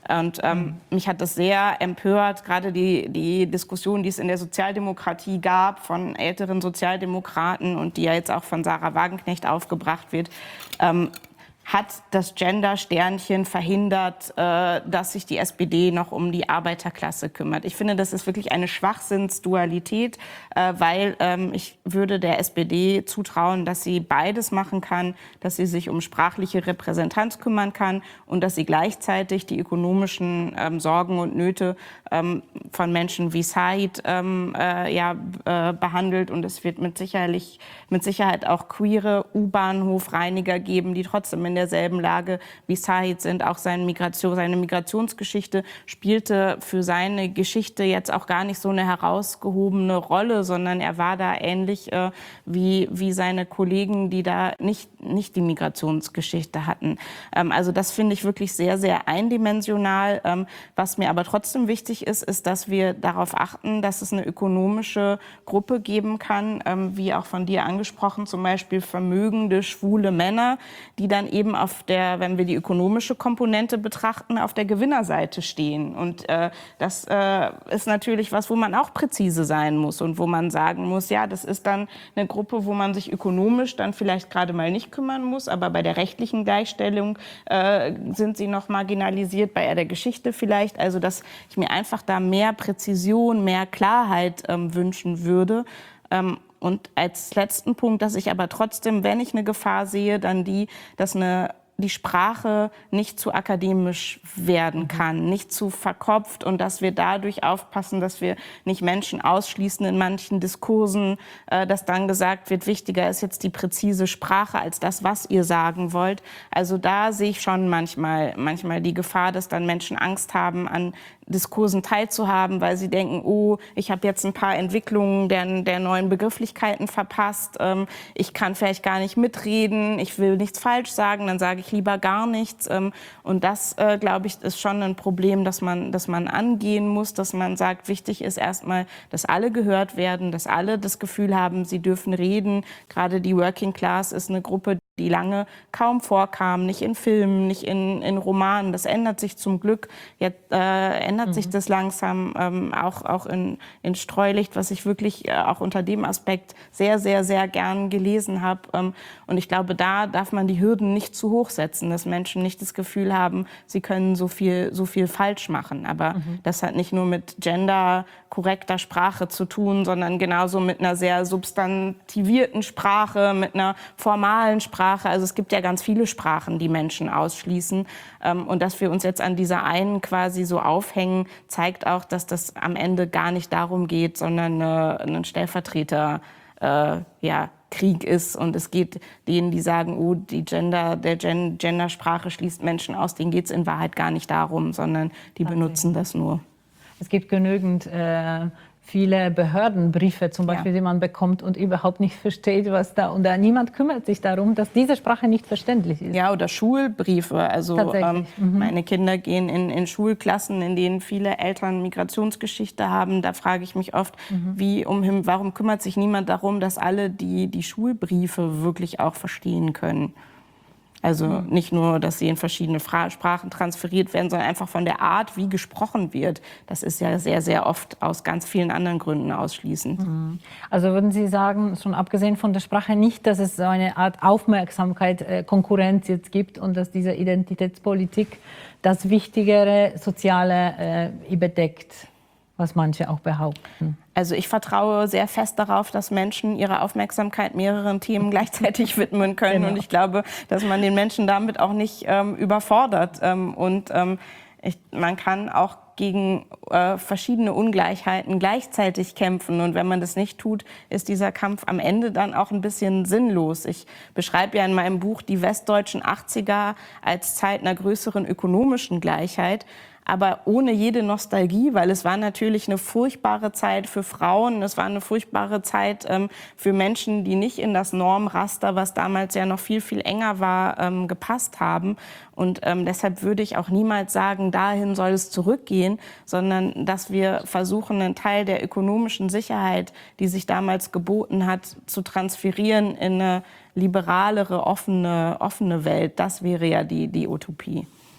D: Und ähm, mhm. mich hat das sehr empört, gerade die, die Diskussion, die es in der Sozialdemokratie gab, von älteren Sozialdemokraten und die ja jetzt auch von Sarah Wagenknecht aufgebracht wird, ähm, hat das Gender-Sternchen verhindert, äh, dass sich die S P D noch um die Arbeiterklasse kümmert. Ich finde, das ist wirklich eine Schwachsinnsdualität, äh, weil ähm, ich würde der S P D zutrauen, dass sie beides machen kann, dass sie sich um sprachliche Repräsentanz kümmern kann und dass sie gleichzeitig die ökonomischen ähm, Sorgen und Nöte ähm, von Menschen wie Said ähm, äh, ja, äh, behandelt. Und es wird mit, sicherlich, mit Sicherheit auch queere U-Bahnhofreiniger geben, die trotzdem in derselben Lage wie Said sind. Auch seine, Migration, seine Migrationsgeschichte spielte für seine Geschichte jetzt auch gar nicht so eine herausgehobene Rolle, sondern er war da ähnlich äh, wie, wie seine Kollegen, die da nicht, nicht die Migrationsgeschichte hatten. Ähm, also das finde ich wirklich sehr, sehr eindimensional. Ähm, was mir aber trotzdem wichtig ist, ist, dass wir darauf achten, dass es eine ökonomische Gruppe geben kann, ähm, wie auch von dir angesprochen, zum Beispiel vermögende, schwule Männer, die dann eben auf der, wenn wir die ökonomische Komponente betrachten, auf der Gewinnerseite stehen. Und äh, das äh, ist natürlich was, wo man auch präzise sein muss und wo man sagen muss, ja, das ist dann eine Gruppe, wo man sich ökonomisch dann vielleicht gerade mal nicht kümmern muss, aber bei der rechtlichen Gleichstellung äh, sind sie noch marginalisiert, bei der Geschichte vielleicht. Also dass ich mir einfach da mehr Präzision, mehr Klarheit ähm, wünschen würde. Ähm, Und als letzten Punkt, dass ich aber trotzdem, wenn ich eine Gefahr sehe, dann die, dass eine die Sprache nicht zu akademisch werden kann, nicht zu verkopft und dass wir dadurch aufpassen, dass wir nicht Menschen ausschließen in manchen Diskursen, äh, dass dann gesagt wird, wichtiger ist jetzt die präzise Sprache als das, was ihr sagen wollt. Also da sehe ich schon manchmal, manchmal die Gefahr, dass dann Menschen Angst haben, an Diskursen teilzuhaben, weil sie denken, oh, ich habe jetzt ein paar Entwicklungen der, der neuen Begrifflichkeiten verpasst, ähm, ich kann vielleicht gar nicht mitreden, ich will nichts falsch sagen, dann sage ich lieber gar nichts. Ähm, und das, äh, glaube ich, ist schon ein Problem, das man, das man angehen muss, dass man sagt, wichtig ist erstmal, dass alle gehört werden, dass alle das Gefühl haben, sie dürfen reden. Gerade die Working Class ist eine Gruppe, die lange kaum vorkam, nicht in Filmen, nicht in, in Romanen. Das ändert sich zum Glück. Jetzt äh, ändert mhm. sich das langsam, ähm, auch, auch in, in Streulicht, was ich wirklich äh, auch unter dem Aspekt sehr, sehr, sehr gern gelesen habe. Ähm, und ich glaube, da darf man die Hürden nicht zu hoch setzen, dass Menschen nicht das Gefühl haben, sie können so viel, so viel falsch machen. Aber mhm. das hat nicht nur mit genderkorrekter Sprache zu tun, sondern genauso mit einer sehr substantivierten Sprache, mit einer formalen Sprache. Also es gibt ja ganz viele Sprachen, die Menschen ausschließen. Und dass wir uns jetzt an dieser einen quasi so aufhängen, zeigt auch, dass das am Ende gar nicht darum geht, sondern ein Stellvertreter, äh, ja, Krieg ist. Und es geht denen, die sagen, oh, die Gender, der Gen Gendersprache schließt Menschen aus, denen geht es in Wahrheit gar nicht darum, sondern die okay. benutzen das nur.
C: Es gibt genügend äh, viele Behördenbriefe zum Beispiel, ja. die man bekommt und überhaupt nicht versteht, was da, und da niemand kümmert sich darum, dass diese Sprache nicht verständlich ist.
D: Ja, oder Schulbriefe. Also ähm, mhm. meine Kinder gehen in, in Schulklassen, in denen viele Eltern Migrationsgeschichte haben. Da frage ich mich oft, mhm. wie um, warum kümmert sich niemand darum, dass alle die, die Schulbriefe wirklich auch verstehen können. Also nicht nur, dass sie in verschiedene Fra Sprachen transferiert werden, sondern einfach von der Art, wie gesprochen wird. Das ist ja sehr, sehr oft aus ganz vielen anderen Gründen ausschließend.
C: Also würden Sie sagen, schon abgesehen von der Sprache, nicht, dass es so eine Art Aufmerksamkeit, äh, Konkurrenz jetzt gibt und dass diese Identitätspolitik das wichtigere Soziale äh, überdeckt, was manche auch behaupten?
D: Also ich vertraue sehr fest darauf, dass Menschen ihre Aufmerksamkeit mehreren Themen gleichzeitig widmen können. Genau. Und ich glaube, dass man den Menschen damit auch nicht ähm, überfordert. Ähm, und ähm, ich, man kann auch gegen äh, verschiedene Ungleichheiten gleichzeitig kämpfen. Und wenn man das nicht tut, ist dieser Kampf am Ende dann auch ein bisschen sinnlos. Ich beschreibe ja in meinem Buch die westdeutschen achtziger als Zeit einer größeren ökonomischen Gleichheit. Aber ohne jede Nostalgie, weil es war natürlich eine furchtbare Zeit für Frauen, es war eine furchtbare Zeit ähm, für Menschen, die nicht in das Normraster, was damals ja noch viel, viel enger war, ähm, gepasst haben. Und ähm, deshalb würde ich auch niemals sagen, dahin soll es zurückgehen, sondern dass wir versuchen, einen Teil der ökonomischen Sicherheit, die sich damals geboten hat, zu transferieren in eine liberalere, offene, offene Welt. Das wäre ja die, die Utopie.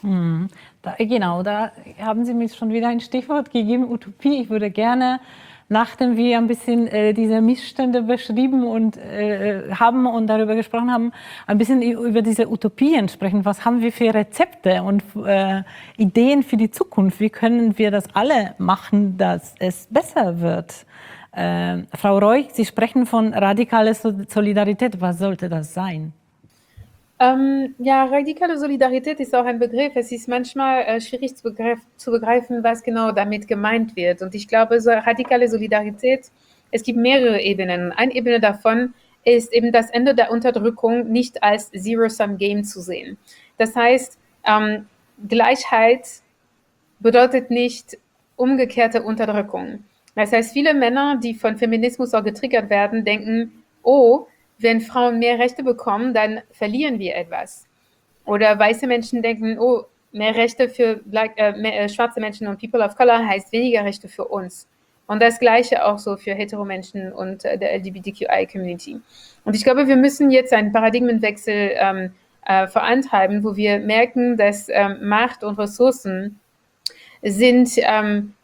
C: Mhm. Da, genau, da haben Sie mir schon wieder ein Stichwort gegeben, Utopie. Ich würde gerne, nachdem wir ein bisschen äh, diese Missstände beschrieben und äh, haben und darüber gesprochen haben, ein bisschen über diese Utopien sprechen. Was haben wir für Rezepte und äh, Ideen für die Zukunft? Wie können wir das alle machen, dass es besser wird? Äh, Frau Roig, Sie sprechen von radikaler Solidarität. Was sollte das sein?
E: Ähm, ja, radikale Solidarität ist auch ein Begriff. Es ist manchmal äh, schwierig zu, begreif zu begreifen, was genau damit gemeint wird. Und ich glaube, so radikale Solidarität, es gibt mehrere Ebenen. Eine Ebene davon ist eben das Ende der Unterdrückung nicht als Zero-Sum-Game zu sehen. Das heißt, ähm, Gleichheit bedeutet nicht umgekehrte Unterdrückung. Das heißt, viele Männer, die von Feminismus auch getriggert werden, denken, oh, wenn Frauen mehr Rechte bekommen, dann verlieren wir etwas. Oder weiße Menschen denken, oh, mehr Rechte für black, äh, mehr, äh, schwarze Menschen und People of Color heißt weniger Rechte für uns. Und das Gleiche auch so für Hetero-Menschen und äh, der L G B T Q I-Community. Und ich glaube, wir müssen jetzt einen Paradigmenwechsel ähm, äh, vorantreiben, wo wir merken, dass ähm, Macht und Ressourcen sind ähm,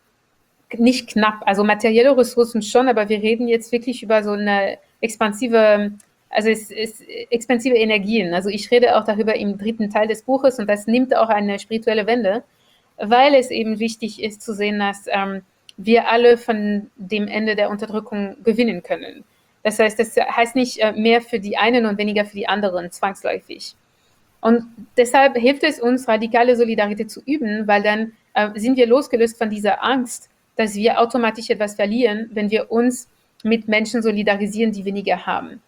E: nicht knapp. Also materielle Ressourcen schon, aber wir reden jetzt wirklich über so eine expansive, also es ist expansive Energien. Also ich rede auch darüber im dritten Teil des Buches und das nimmt auch eine spirituelle Wende, weil es eben wichtig ist zu sehen, dass ähm, wir alle von dem Ende der Unterdrückung gewinnen können. Das heißt, das heißt nicht äh, mehr für die einen und weniger für die anderen, zwangsläufig. Und deshalb hilft es uns, radikale Solidarität zu üben, weil dann äh, sind wir losgelöst von dieser Angst, dass wir automatisch etwas verlieren, wenn wir uns mit Menschen solidarisieren, die weniger haben.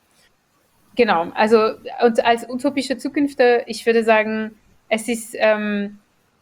E: Genau, also und als utopische Zukünfte, ich würde sagen, es ist ähm,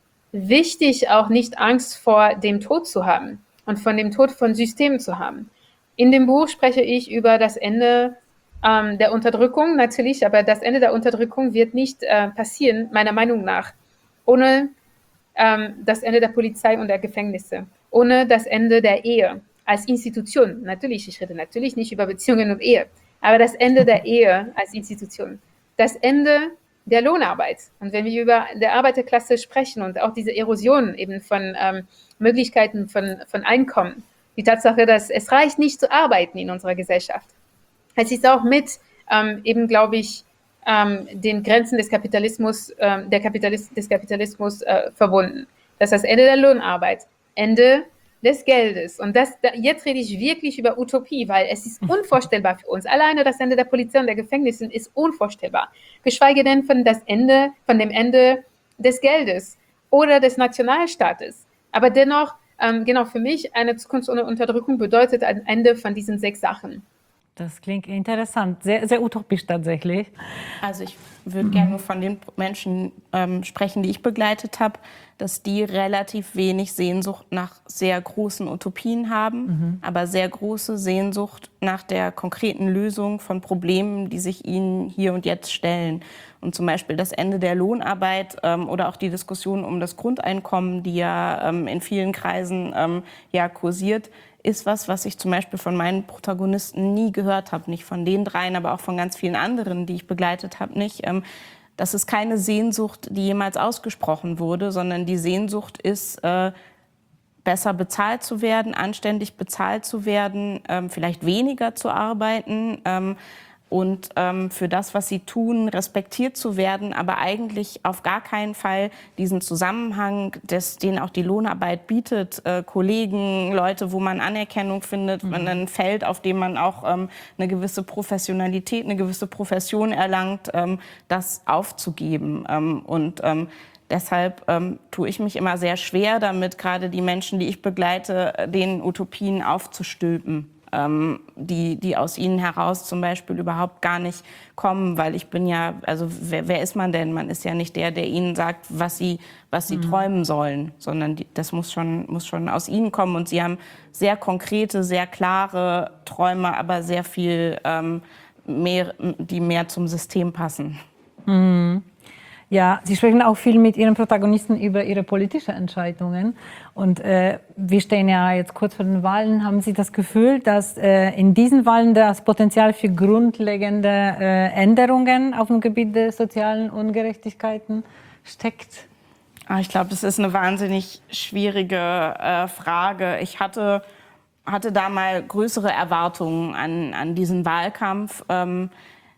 E: wichtig, auch nicht Angst vor dem Tod zu haben und von dem Tod von Systemen zu haben. In dem Buch spreche ich über das Ende ähm, der Unterdrückung natürlich, aber das Ende der Unterdrückung wird nicht äh, passieren, meiner Meinung nach, ohne ähm, das Ende der Polizei und der Gefängnisse, ohne das Ende der Ehe als Institution. Natürlich, ich rede natürlich nicht über Beziehungen und Ehe, aber das Ende der Ehe als Institution, das Ende der Lohnarbeit. Und wenn wir über die Arbeiterklasse sprechen und auch diese Erosion eben von ähm, Möglichkeiten von, von Einkommen, die Tatsache, dass es reicht nicht zu arbeiten in unserer Gesellschaft. Es ist auch mit ähm, eben, glaube ich, ähm, den Grenzen des Kapitalismus, ähm, der Kapitalist, des Kapitalismus äh, verbunden. Das ist das Ende der Lohnarbeit, Ende des Geldes. Und das, da, jetzt rede ich wirklich über Utopie, weil es ist unvorstellbar für uns. Alleine das Ende der Polizei und der Gefängnisse ist unvorstellbar. Geschweige denn von, das Ende, von dem Ende des Geldes oder des Nationalstaates. Aber dennoch, ähm, genau für mich, eine Zukunft ohne Unterdrückung bedeutet ein Ende von diesen sechs Sachen.
C: Das klingt interessant, sehr, sehr utopisch tatsächlich.
D: Also ich würde gerne nur von den Menschen ähm, sprechen, die ich begleitet habe, dass die relativ wenig Sehnsucht nach sehr großen Utopien haben, mhm. aber sehr große Sehnsucht nach der konkreten Lösung von Problemen, die sich ihnen hier und jetzt stellen. Und zum Beispiel das Ende der Lohnarbeit ähm, oder auch die Diskussion um das Grundeinkommen, die ja ähm, in vielen Kreisen ähm, ja kursiert, ist was, was ich zum Beispiel von meinen Protagonisten nie gehört habe. Nicht von den dreien, aber auch von ganz vielen anderen, die ich begleitet habe, nicht. Ähm, das ist keine Sehnsucht, die jemals ausgesprochen wurde, sondern die Sehnsucht ist, äh, besser bezahlt zu werden, anständig bezahlt zu werden, ähm, vielleicht weniger zu arbeiten, ähm, und ähm, für das, was sie tun, respektiert zu werden, aber eigentlich auf gar keinen Fall diesen Zusammenhang, des, den auch die Lohnarbeit bietet, äh, Kollegen, Leute, wo man Anerkennung findet, mhm. ein Feld, auf dem man auch ähm, eine gewisse Professionalität, eine gewisse Profession erlangt, ähm, das aufzugeben. Ähm, und ähm, deshalb ähm, tue ich mich immer sehr schwer damit, gerade die Menschen, die ich begleite, den Utopien aufzustülpen. Ähm, die, die aus ihnen heraus zum Beispiel überhaupt gar nicht kommen, weil ich bin ja, also wer, wer ist man denn? Man ist ja nicht der, der ihnen sagt, was sie, was sie mhm. träumen sollen, sondern die, das muss schon, muss schon aus ihnen kommen. Und sie haben sehr konkrete, sehr klare Träume, aber sehr viel ähm, mehr, die mehr zum System passen.
C: Mhm. Ja, Sie sprechen auch viel mit Ihren Protagonisten über ihre politischen Entscheidungen. Und äh, wir stehen ja jetzt kurz vor den Wahlen. Haben Sie das Gefühl, dass äh, in diesen Wahlen das Potenzial für grundlegende äh, Änderungen auf dem Gebiet der sozialen Ungerechtigkeiten steckt?
D: Ah, Ich glaube, das ist eine wahnsinnig schwierige äh, Frage. Ich hatte, hatte da mal größere Erwartungen an, an diesen Wahlkampf, ähm,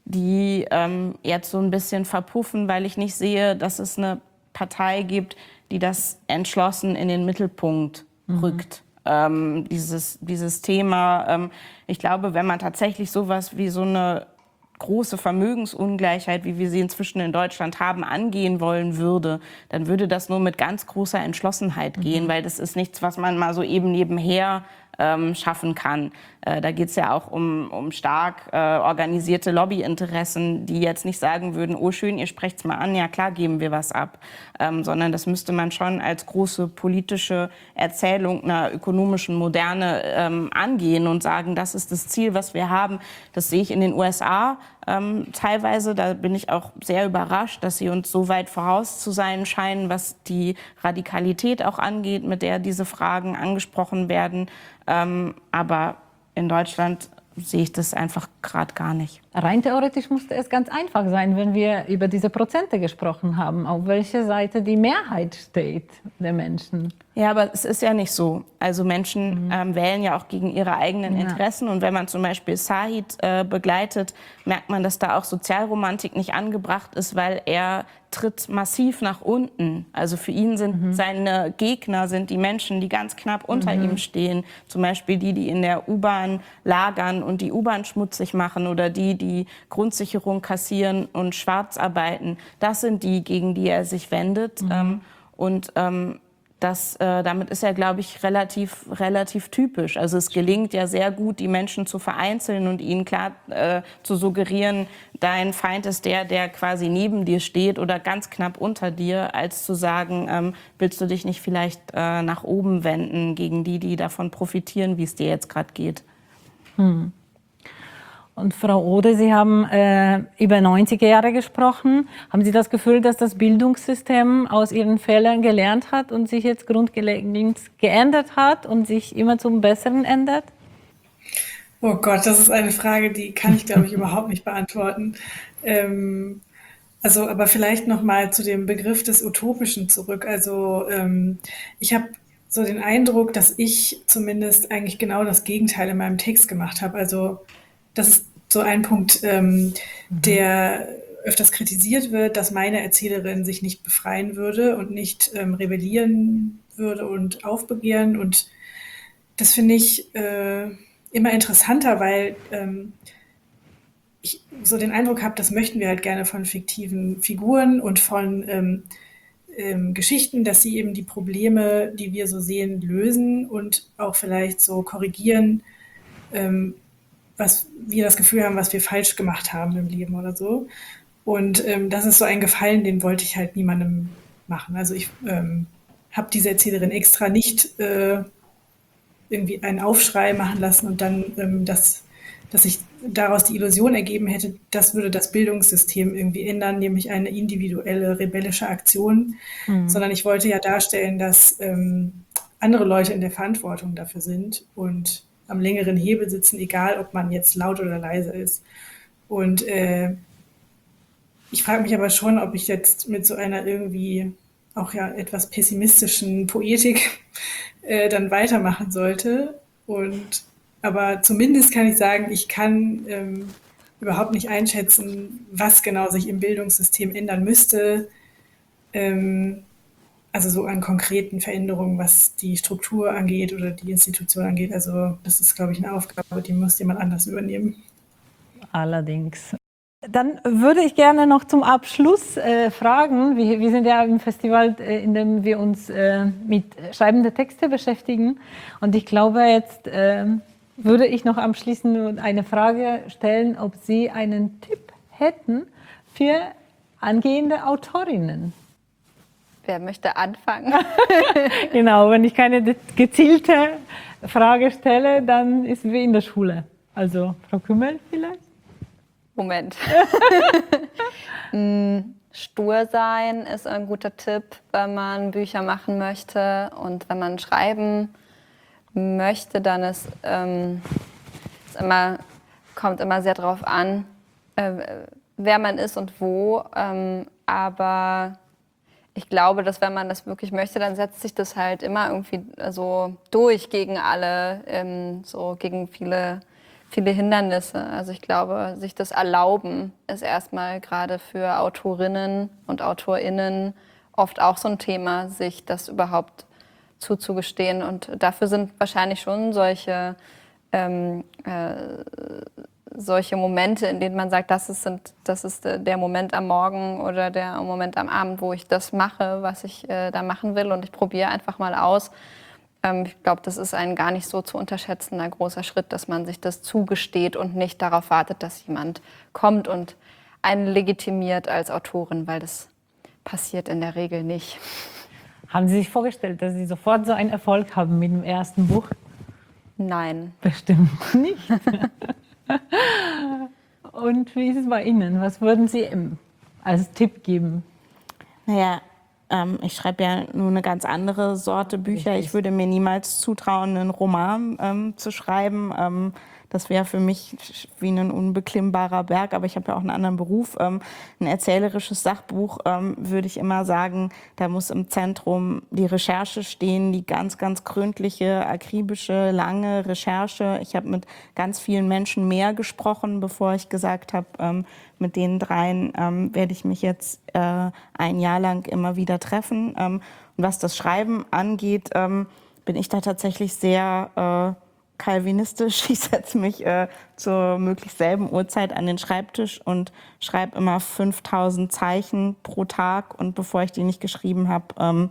D: die ähm, jetzt so ein bisschen verpuffen, weil ich nicht sehe, dass es eine Partei gibt, die das entschlossen in den Mittelpunkt rückt. Ähm, dieses, dieses Thema, ähm, ich glaube, wenn man tatsächlich sowas wie so eine große Vermögensungleichheit, wie wir sie inzwischen in Deutschland haben, angehen wollen würde, dann würde das nur mit ganz großer Entschlossenheit gehen, weil das ist nichts, was man mal so eben nebenher ähm, schaffen kann. Äh, da geht es ja auch um, um stark äh, organisierte Lobbyinteressen, die jetzt nicht sagen würden, oh schön, ihr sprecht's mal an, ja klar geben wir was ab, ähm, sondern das müsste man schon als große politische Erzählung einer ökonomischen Moderne ähm, angehen und sagen, das ist das Ziel, was wir haben. Das sehe ich in den U S A ähm, teilweise. Da bin ich auch sehr überrascht, dass sie uns so weit voraus zu sein scheinen, was die Radikalität auch angeht, mit der diese Fragen angesprochen werden. Ähm, aber in Deutschland sehe ich das einfach gerade gar nicht.
C: Rein theoretisch musste es ganz einfach sein, wenn wir über diese Prozente gesprochen haben, auf welcher Seite die Mehrheit steht der Menschen.
D: Ja, aber es ist ja nicht so. Also Menschen mhm. ähm, wählen ja auch gegen ihre eigenen
C: Ja.
D: Interessen. Und wenn man zum Beispiel Said äh, begleitet, merkt man, dass da auch Sozialromantik nicht angebracht ist, weil er tritt massiv nach unten. Also für ihn sind mhm. seine Gegner sind die Menschen, die ganz knapp unter mhm. ihm stehen. Zum Beispiel die, die in der U-Bahn lagern und die U-Bahn schmutzig machen oder die, die Grundsicherung kassieren und schwarz arbeiten. Das sind die, gegen die er sich wendet. Mhm. Ähm, und ähm, Das, äh, damit ist er, glaube ich, relativ, relativ typisch. Also es gelingt ja sehr gut, die Menschen zu vereinzeln und ihnen klar äh, zu suggerieren, dein Feind ist der, der quasi neben dir steht oder ganz knapp unter dir, als zu sagen, ähm, willst du dich nicht vielleicht äh, nach oben wenden gegen die, die davon profitieren, wie es dir jetzt gerade geht.
C: Hm. Und Frau Ode, Sie haben äh, über neunziger Jahre gesprochen. Haben Sie das Gefühl, dass das Bildungssystem aus Ihren Fehlern gelernt hat und sich jetzt grundlegend geändert hat und sich immer zum Besseren ändert?
F: Oh Gott, das ist eine Frage, die kann ich, glaube ich, überhaupt nicht beantworten. Ähm, also, aber vielleicht noch mal zu dem Begriff des Utopischen zurück. Also, ähm, ich habe so den Eindruck, dass ich zumindest eigentlich genau das Gegenteil in meinem Text gemacht habe. Also, das ist so ein Punkt, ähm, der öfters kritisiert wird, dass meine Erzählerin sich nicht befreien würde und nicht ähm, rebellieren würde und aufbegehren. Und das finde ich äh, immer interessanter, weil ähm, ich so den Eindruck habe, das möchten wir halt gerne von fiktiven Figuren und von ähm, ähm, Geschichten, dass sie eben die Probleme, die wir so sehen, lösen und auch vielleicht so korrigieren, ähm, was wir das Gefühl haben, was wir falsch gemacht haben im Leben oder so. Und ähm, das ist so ein Gefallen, den wollte ich halt niemandem machen. Also ich ähm, habe diese Erzählerin extra nicht äh, irgendwie einen Aufschrei machen lassen und dann, ähm, das, dass sich daraus die Illusion ergeben hätte, das würde das Bildungssystem irgendwie ändern, nämlich eine individuelle rebellische Aktion, mhm. sondern ich wollte ja darstellen, dass ähm, andere Leute in der Verantwortung dafür sind und am längeren Hebel sitzen, egal ob man jetzt laut oder leise ist. Und äh, ich frage mich aber schon, ob ich jetzt mit so einer irgendwie auch ja etwas pessimistischen Poetik äh, dann weitermachen sollte. Und aber zumindest kann ich sagen, ich kann ähm, überhaupt nicht einschätzen, was genau sich im Bildungssystem ändern müsste. Ähm, Also so an konkreten Veränderungen, was die Struktur angeht oder die Institution angeht. Also das ist, glaube ich, eine Aufgabe, die muss jemand anders übernehmen.
C: Allerdings. Dann würde ich gerne noch zum Abschluss äh, fragen, wir, wir sind ja im Festival, äh, in dem wir uns äh, mit schreibenden Texten beschäftigen. Und ich glaube, jetzt äh, würde ich noch abschließend eine Frage stellen, ob Sie einen Tipp hätten für angehende Autorinnen.
G: Wer möchte anfangen?
C: Genau, wenn ich keine gezielte Frage stelle, dann ist wie in der Schule. Also Frau Kümmel vielleicht?
G: Moment. Stur sein ist ein guter Tipp, wenn man Bücher machen möchte. Und wenn man schreiben möchte, dann ist, ähm, ist immer, kommt immer sehr darauf an, äh, wer man ist und wo. Ähm, aber ich glaube, dass wenn man das wirklich möchte, dann setzt sich das halt immer irgendwie so durch gegen alle, ähm, so gegen viele, viele Hindernisse. Also ich glaube, sich das erlauben ist erstmal gerade für Autorinnen und AutorInnen oft auch so ein Thema, sich das überhaupt zuzugestehen. Und dafür sind wahrscheinlich schon solche ähm, äh, solche Momente, in denen man sagt, das ist, sind, das ist der Moment am Morgen oder der Moment am Abend, wo ich das mache, was ich äh, da machen will, und ich probiere einfach mal aus. Ähm, ich glaube, das ist ein gar nicht so zu unterschätzender großer Schritt, dass man sich das zugesteht und nicht darauf wartet, dass jemand kommt und einen legitimiert als Autorin, weil das passiert in der Regel nicht.
C: Haben Sie sich vorgestellt, dass Sie sofort so einen Erfolg haben mit dem ersten Buch?
G: Nein.
C: Bestimmt nicht. Und wie ist es bei Ihnen? Was würden Sie als Tipp geben?
D: Naja, ähm, ich schreibe ja nur eine ganz andere Sorte Bücher. Ich würde mir niemals zutrauen, einen Roman ähm, zu schreiben. Ähm, das wäre für mich wie ein unbeklimmbarer Berg, aber ich habe ja auch einen anderen Beruf. Ähm, ein erzählerisches Sachbuch, ähm, würde ich immer sagen, da muss im Zentrum die Recherche stehen, die ganz, ganz gründliche, akribische, lange Recherche. Ich habe mit ganz vielen Menschen mehr gesprochen, bevor ich gesagt habe, ähm, mit den dreien ähm, werde ich mich jetzt äh, ein Jahr lang immer wieder treffen. Ähm, und was das Schreiben angeht, ähm, bin ich da tatsächlich sehr äh, kalvinistisch. Ich setze mich äh, zur möglichst selben Uhrzeit an den Schreibtisch und schreibe immer fünftausend Zeichen pro Tag. Und bevor ich die nicht geschrieben habe, ähm,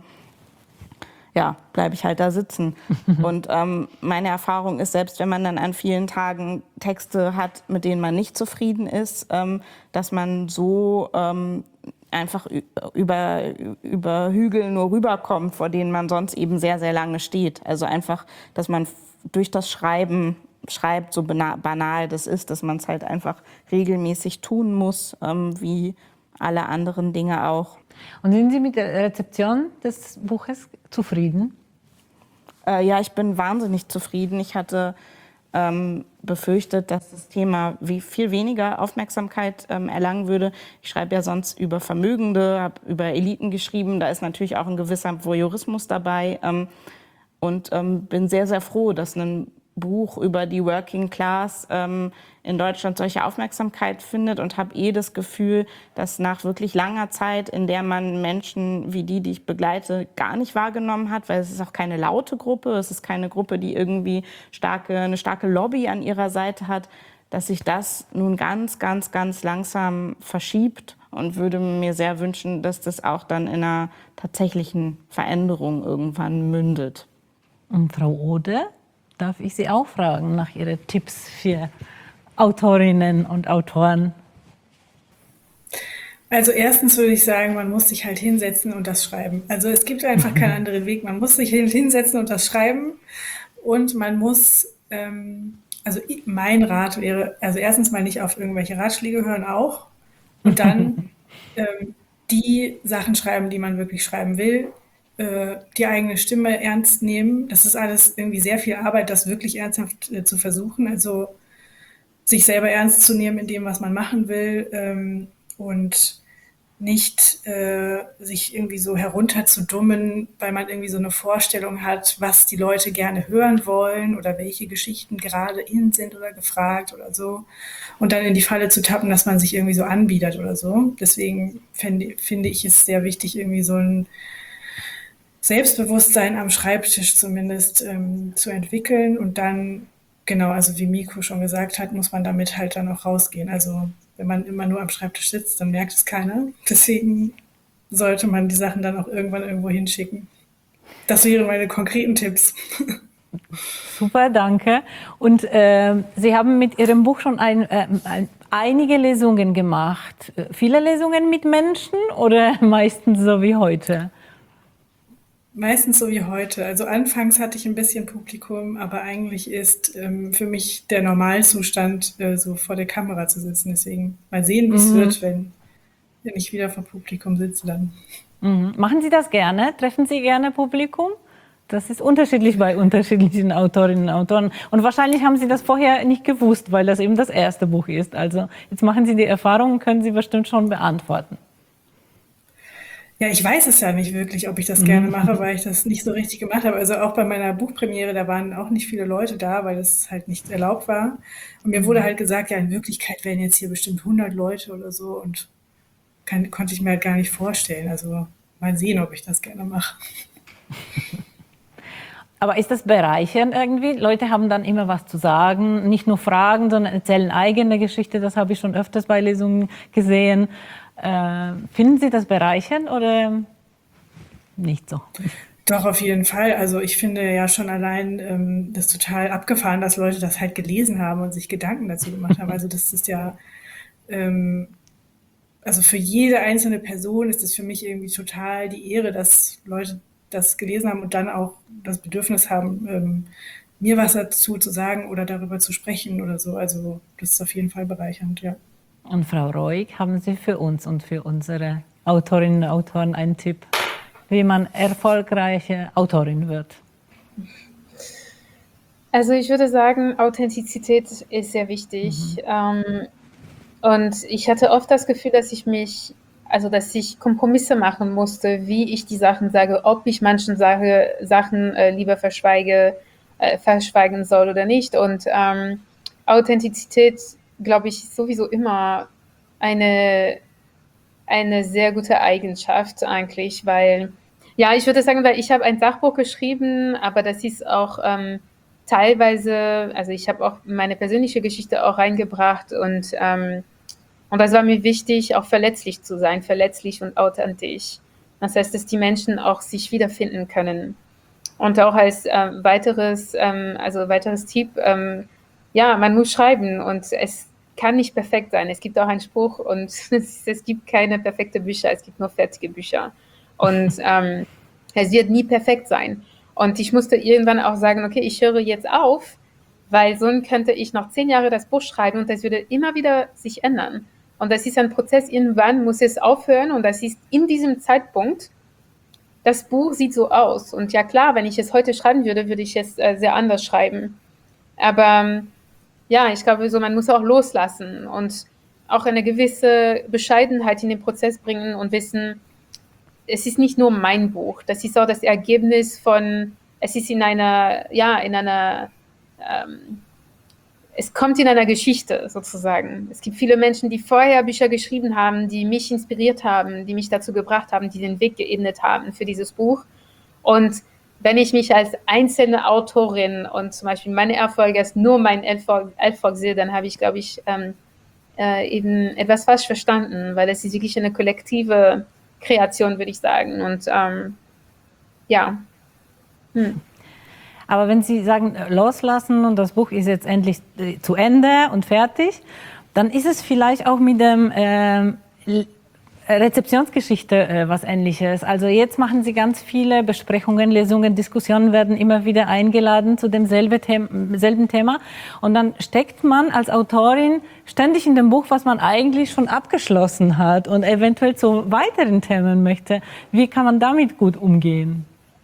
D: ja, bleibe ich halt da sitzen. Und ähm, meine Erfahrung ist, selbst wenn man dann an vielen Tagen Texte hat, mit denen man nicht zufrieden ist, ähm, dass man so ähm, einfach über, über Hügel nur rüberkommt, vor denen man sonst eben sehr, sehr lange steht. Also einfach, dass man durch das Schreiben schreibt, so banal das ist, dass man es halt einfach regelmäßig tun muss, ähm, wie alle anderen Dinge auch.
C: Und sind Sie mit der Rezeption des Buches zufrieden?
D: Äh, ja, ich bin wahnsinnig zufrieden. Ich hatte ähm, befürchtet, dass das Thema wie viel weniger Aufmerksamkeit ähm, erlangen würde. Ich schreibe ja sonst über Vermögende, habe über Eliten geschrieben. Da ist natürlich auch ein gewisser Voyeurismus dabei. Ähm, und ähm, bin sehr, sehr froh, dass ein Buch über die Working Class ähm, in Deutschland solche Aufmerksamkeit findet, und habe eh das Gefühl, dass nach wirklich langer Zeit, in der man Menschen wie die, die ich begleite, gar nicht wahrgenommen hat, weil es ist auch keine laute Gruppe, es ist keine Gruppe, die irgendwie starke, eine starke Lobby an ihrer Seite hat, dass sich das nun ganz, ganz, ganz langsam verschiebt, und würde mir sehr wünschen, dass das auch dann in einer tatsächlichen Veränderung irgendwann mündet.
C: Und Frau Ode, darf ich Sie auch fragen nach Ihren Tipps für Autorinnen und Autoren?
F: Also erstens würde ich sagen, man muss sich halt hinsetzen und das schreiben. Also es gibt einfach keinen anderen Weg. Man muss sich hinsetzen und das schreiben, und man muss, ähm, also mein Rat wäre, also erstens mal nicht auf irgendwelche Ratschläge hören auch, und dann ähm, die Sachen schreiben, die man wirklich schreiben will, äh, die eigene Stimme ernst nehmen. Das ist alles irgendwie sehr viel Arbeit, das wirklich ernsthaft äh, zu versuchen. Also sich selber ernst zu nehmen in dem, was man machen will, ähm, und nicht äh, sich irgendwie so herunterzudummen, weil man irgendwie so eine Vorstellung hat, was die Leute gerne hören wollen oder welche Geschichten gerade in sind oder gefragt oder so. Und dann in die Falle zu tappen, dass man sich irgendwie so anbietet oder so. Deswegen finde, finde ich es sehr wichtig, irgendwie so ein Selbstbewusstsein am Schreibtisch zumindest ähm, zu entwickeln, und dann, genau, also wie Miko schon gesagt hat, muss man damit halt dann auch rausgehen. Also wenn man immer nur am Schreibtisch sitzt, dann merkt es keiner. Deswegen sollte man die Sachen dann auch irgendwann irgendwo hinschicken. Das wären meine konkreten Tipps.
C: Super, danke. Und äh, Sie haben mit Ihrem Buch schon ein, äh, ein, einige Lesungen gemacht. Viele Lesungen mit Menschen oder meistens so wie heute?
F: Meistens so wie heute. Also anfangs hatte ich ein bisschen Publikum, aber eigentlich ist ähm, für mich der Normalzustand, äh, so vor der Kamera zu sitzen. Deswegen mal sehen, wie es mhm. wird, wenn, wenn ich wieder vor Publikum sitze dann.
C: Mhm. Machen Sie das gerne? Treffen Sie gerne Publikum? Das ist unterschiedlich bei unterschiedlichen Autorinnen und Autoren. Und wahrscheinlich haben Sie das vorher nicht gewusst, weil das eben das erste Buch ist. Also jetzt machen Sie die Erfahrung und können Sie bestimmt schon beantworten.
F: Ja, ich weiß es ja nicht wirklich, ob ich das gerne mache, weil ich das nicht so richtig gemacht habe. Also auch bei meiner Buchpremiere, da waren auch nicht viele Leute da, weil das halt nicht erlaubt war. Und mir wurde halt gesagt, ja, in Wirklichkeit wären jetzt hier bestimmt hundert Leute oder so und kann, konnte ich mir halt gar nicht vorstellen. Also mal sehen, ob ich das gerne mache.
C: Aber ist das bereichernd irgendwie? Leute haben dann immer was zu sagen, nicht nur Fragen, sondern erzählen eigene Geschichte. Das habe ich schon öfters bei Lesungen gesehen. Äh, finden Sie das bereichernd oder nicht so?
F: Doch, auf jeden Fall. Also ich finde ja schon allein ähm, das total abgefahren, dass Leute das halt gelesen haben und sich Gedanken dazu gemacht haben. Also das ist ja, ähm, also für jede einzelne Person ist es für mich irgendwie total die Ehre, dass Leute das gelesen haben und dann auch das Bedürfnis haben, ähm, mir was dazu zu sagen oder darüber zu sprechen oder so. Also das ist auf jeden Fall bereichernd, ja.
C: Und Frau Roig, haben Sie für uns und für unsere Autorinnen und Autoren einen Tipp, wie man erfolgreiche Autorin wird?
E: Also ich würde sagen, Authentizität ist sehr wichtig. Mhm. Ähm, und ich hatte oft das Gefühl, dass ich mich, also dass ich Kompromisse machen musste, wie ich die Sachen sage, ob ich manchen sage, Sachen äh, lieber verschweige, äh, verschweigen soll oder nicht. Und ähm, Authentizität, glaube ich, ist sowieso immer eine, eine sehr gute Eigenschaft eigentlich, weil, ja, ich würde sagen, weil ich habe ein Sachbuch geschrieben, aber das ist auch ähm, teilweise, also ich habe auch meine persönliche Geschichte auch reingebracht und, ähm, und das war mir wichtig, auch verletzlich zu sein, verletzlich und authentisch. Das heißt, dass die Menschen auch sich wiederfinden können. Und auch als ähm, weiteres, ähm, also weiteres Tipp, ähm, ja, man muss schreiben und es kann nicht perfekt sein. Es gibt auch einen Spruch und es, es gibt keine perfekten Bücher, es gibt nur fertige Bücher. Und ähm, es wird nie perfekt sein. Und ich musste irgendwann auch sagen, okay, ich höre jetzt auf, weil sonst könnte ich noch zehn Jahre das Buch schreiben und das würde immer wieder sich ändern. Und das ist ein Prozess, irgendwann muss es aufhören und das ist in diesem Zeitpunkt, das Buch sieht so aus. Und ja klar, wenn ich es heute schreiben würde, würde ich es äh, sehr anders schreiben. Aber ja, ich glaube, so, man muss auch loslassen und auch eine gewisse Bescheidenheit in den Prozess bringen und wissen, es ist nicht nur mein Buch, das ist auch das Ergebnis von, es ist in einer, ja, in einer, ähm, es kommt in einer Geschichte sozusagen. Es gibt viele Menschen, die vorher Bücher geschrieben haben, die mich inspiriert haben, die mich dazu gebracht haben, die den Weg geebnet haben für dieses Buch. Und wenn ich mich als einzelne Autorin und zum Beispiel meine Erfolge als nur mein Erfolg, Erfolg sehe, dann habe ich, glaube ich, ähm, äh, eben etwas falsch verstanden, weil es ist wirklich eine kollektive Kreation, würde ich sagen. Und ähm, ja. Hm.
C: Aber wenn Sie sagen, loslassen und das Buch ist jetzt endlich zu Ende und fertig, dann ist es vielleicht auch mit dem ähm, Rezeptionsgeschichte äh, was Ähnliches. Also jetzt machen Sie ganz viele Besprechungen, Lesungen, Diskussionen, werden immer wieder eingeladen zu demselben Thema, selben Thema. Und dann steckt man als Autorin ständig in dem Buch, was man eigentlich schon abgeschlossen hat und eventuell zu weiteren Themen möchte. Wie kann man damit gut umgehen?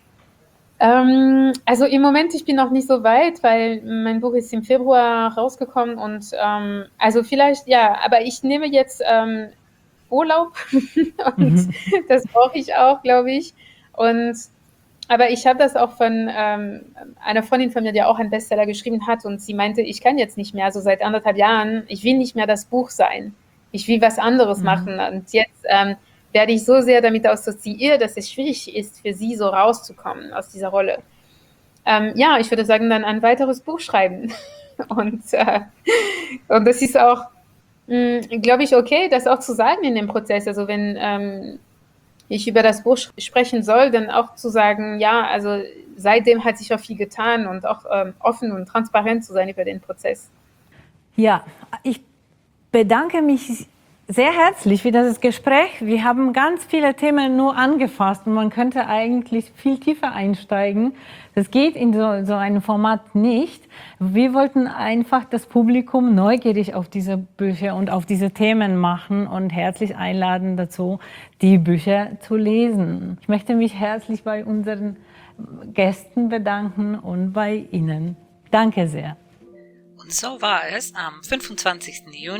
E: Ähm, also im Moment, ich bin noch nicht so weit, weil mein Buch ist im Februar rausgekommen und ähm, also vielleicht, ja, aber ich nehme jetzt ähm, Urlaub und mhm. das brauche ich auch, glaube ich. Und aber ich habe das auch von ähm, einer Freundin von mir, die auch einen Bestseller geschrieben hat und sie meinte, ich kann jetzt nicht mehr, so seit anderthalb Jahren, ich will nicht mehr das Buch sein. Ich will was anderes mhm. machen und jetzt ähm, werde ich so sehr damit assoziiert, dass es schwierig ist, für sie so rauszukommen aus dieser Rolle. Ähm, ja, ich würde sagen, dann ein weiteres Buch schreiben. Und, äh, und das ist auch, glaube ich, okay, das auch zu sagen in dem Prozess. Also wenn ähm, ich über das Buch sprechen soll, dann auch zu sagen, ja, also seitdem hat sich auch viel getan und auch ähm, offen und transparent zu sein über den Prozess.
C: Ja, ich bedanke mich sehr herzlich für das Gespräch. Wir haben ganz viele Themen nur angefasst und man könnte eigentlich viel tiefer einsteigen. Das geht in so, so einem Format nicht. Wir wollten einfach das Publikum neugierig auf diese Bücher und auf diese Themen machen und herzlich einladen dazu, die Bücher zu lesen. Ich möchte mich herzlich bei unseren Gästen bedanken und bei Ihnen. Danke sehr.
A: Und so war es am fünfundzwanzigsten Juni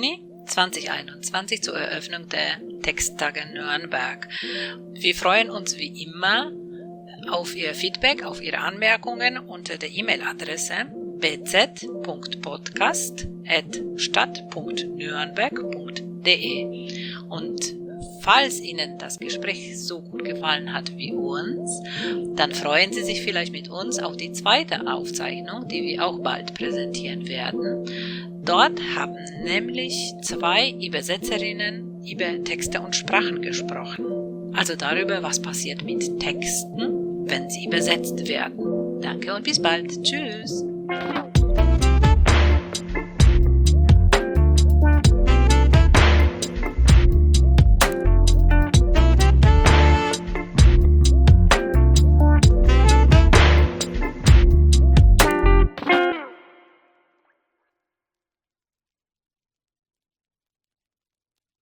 A: zwanzig einundzwanzig zur Eröffnung der Texttage Nürnberg. Wir freuen uns wie immer auf Ihr Feedback, auf Ihre Anmerkungen unter der E-Mail-Adresse b z punkt podcast at stadt punkt nürnberg punkt d e. Und falls Ihnen das Gespräch so gut gefallen hat wie uns, dann freuen Sie sich vielleicht mit uns auf die zweite Aufzeichnung, die wir auch bald präsentieren werden. Dort haben nämlich zwei Übersetzerinnen über Texte und Sprachen gesprochen. Also darüber, was passiert mit Texten, wenn sie übersetzt werden. Danke und bis bald. Tschüss.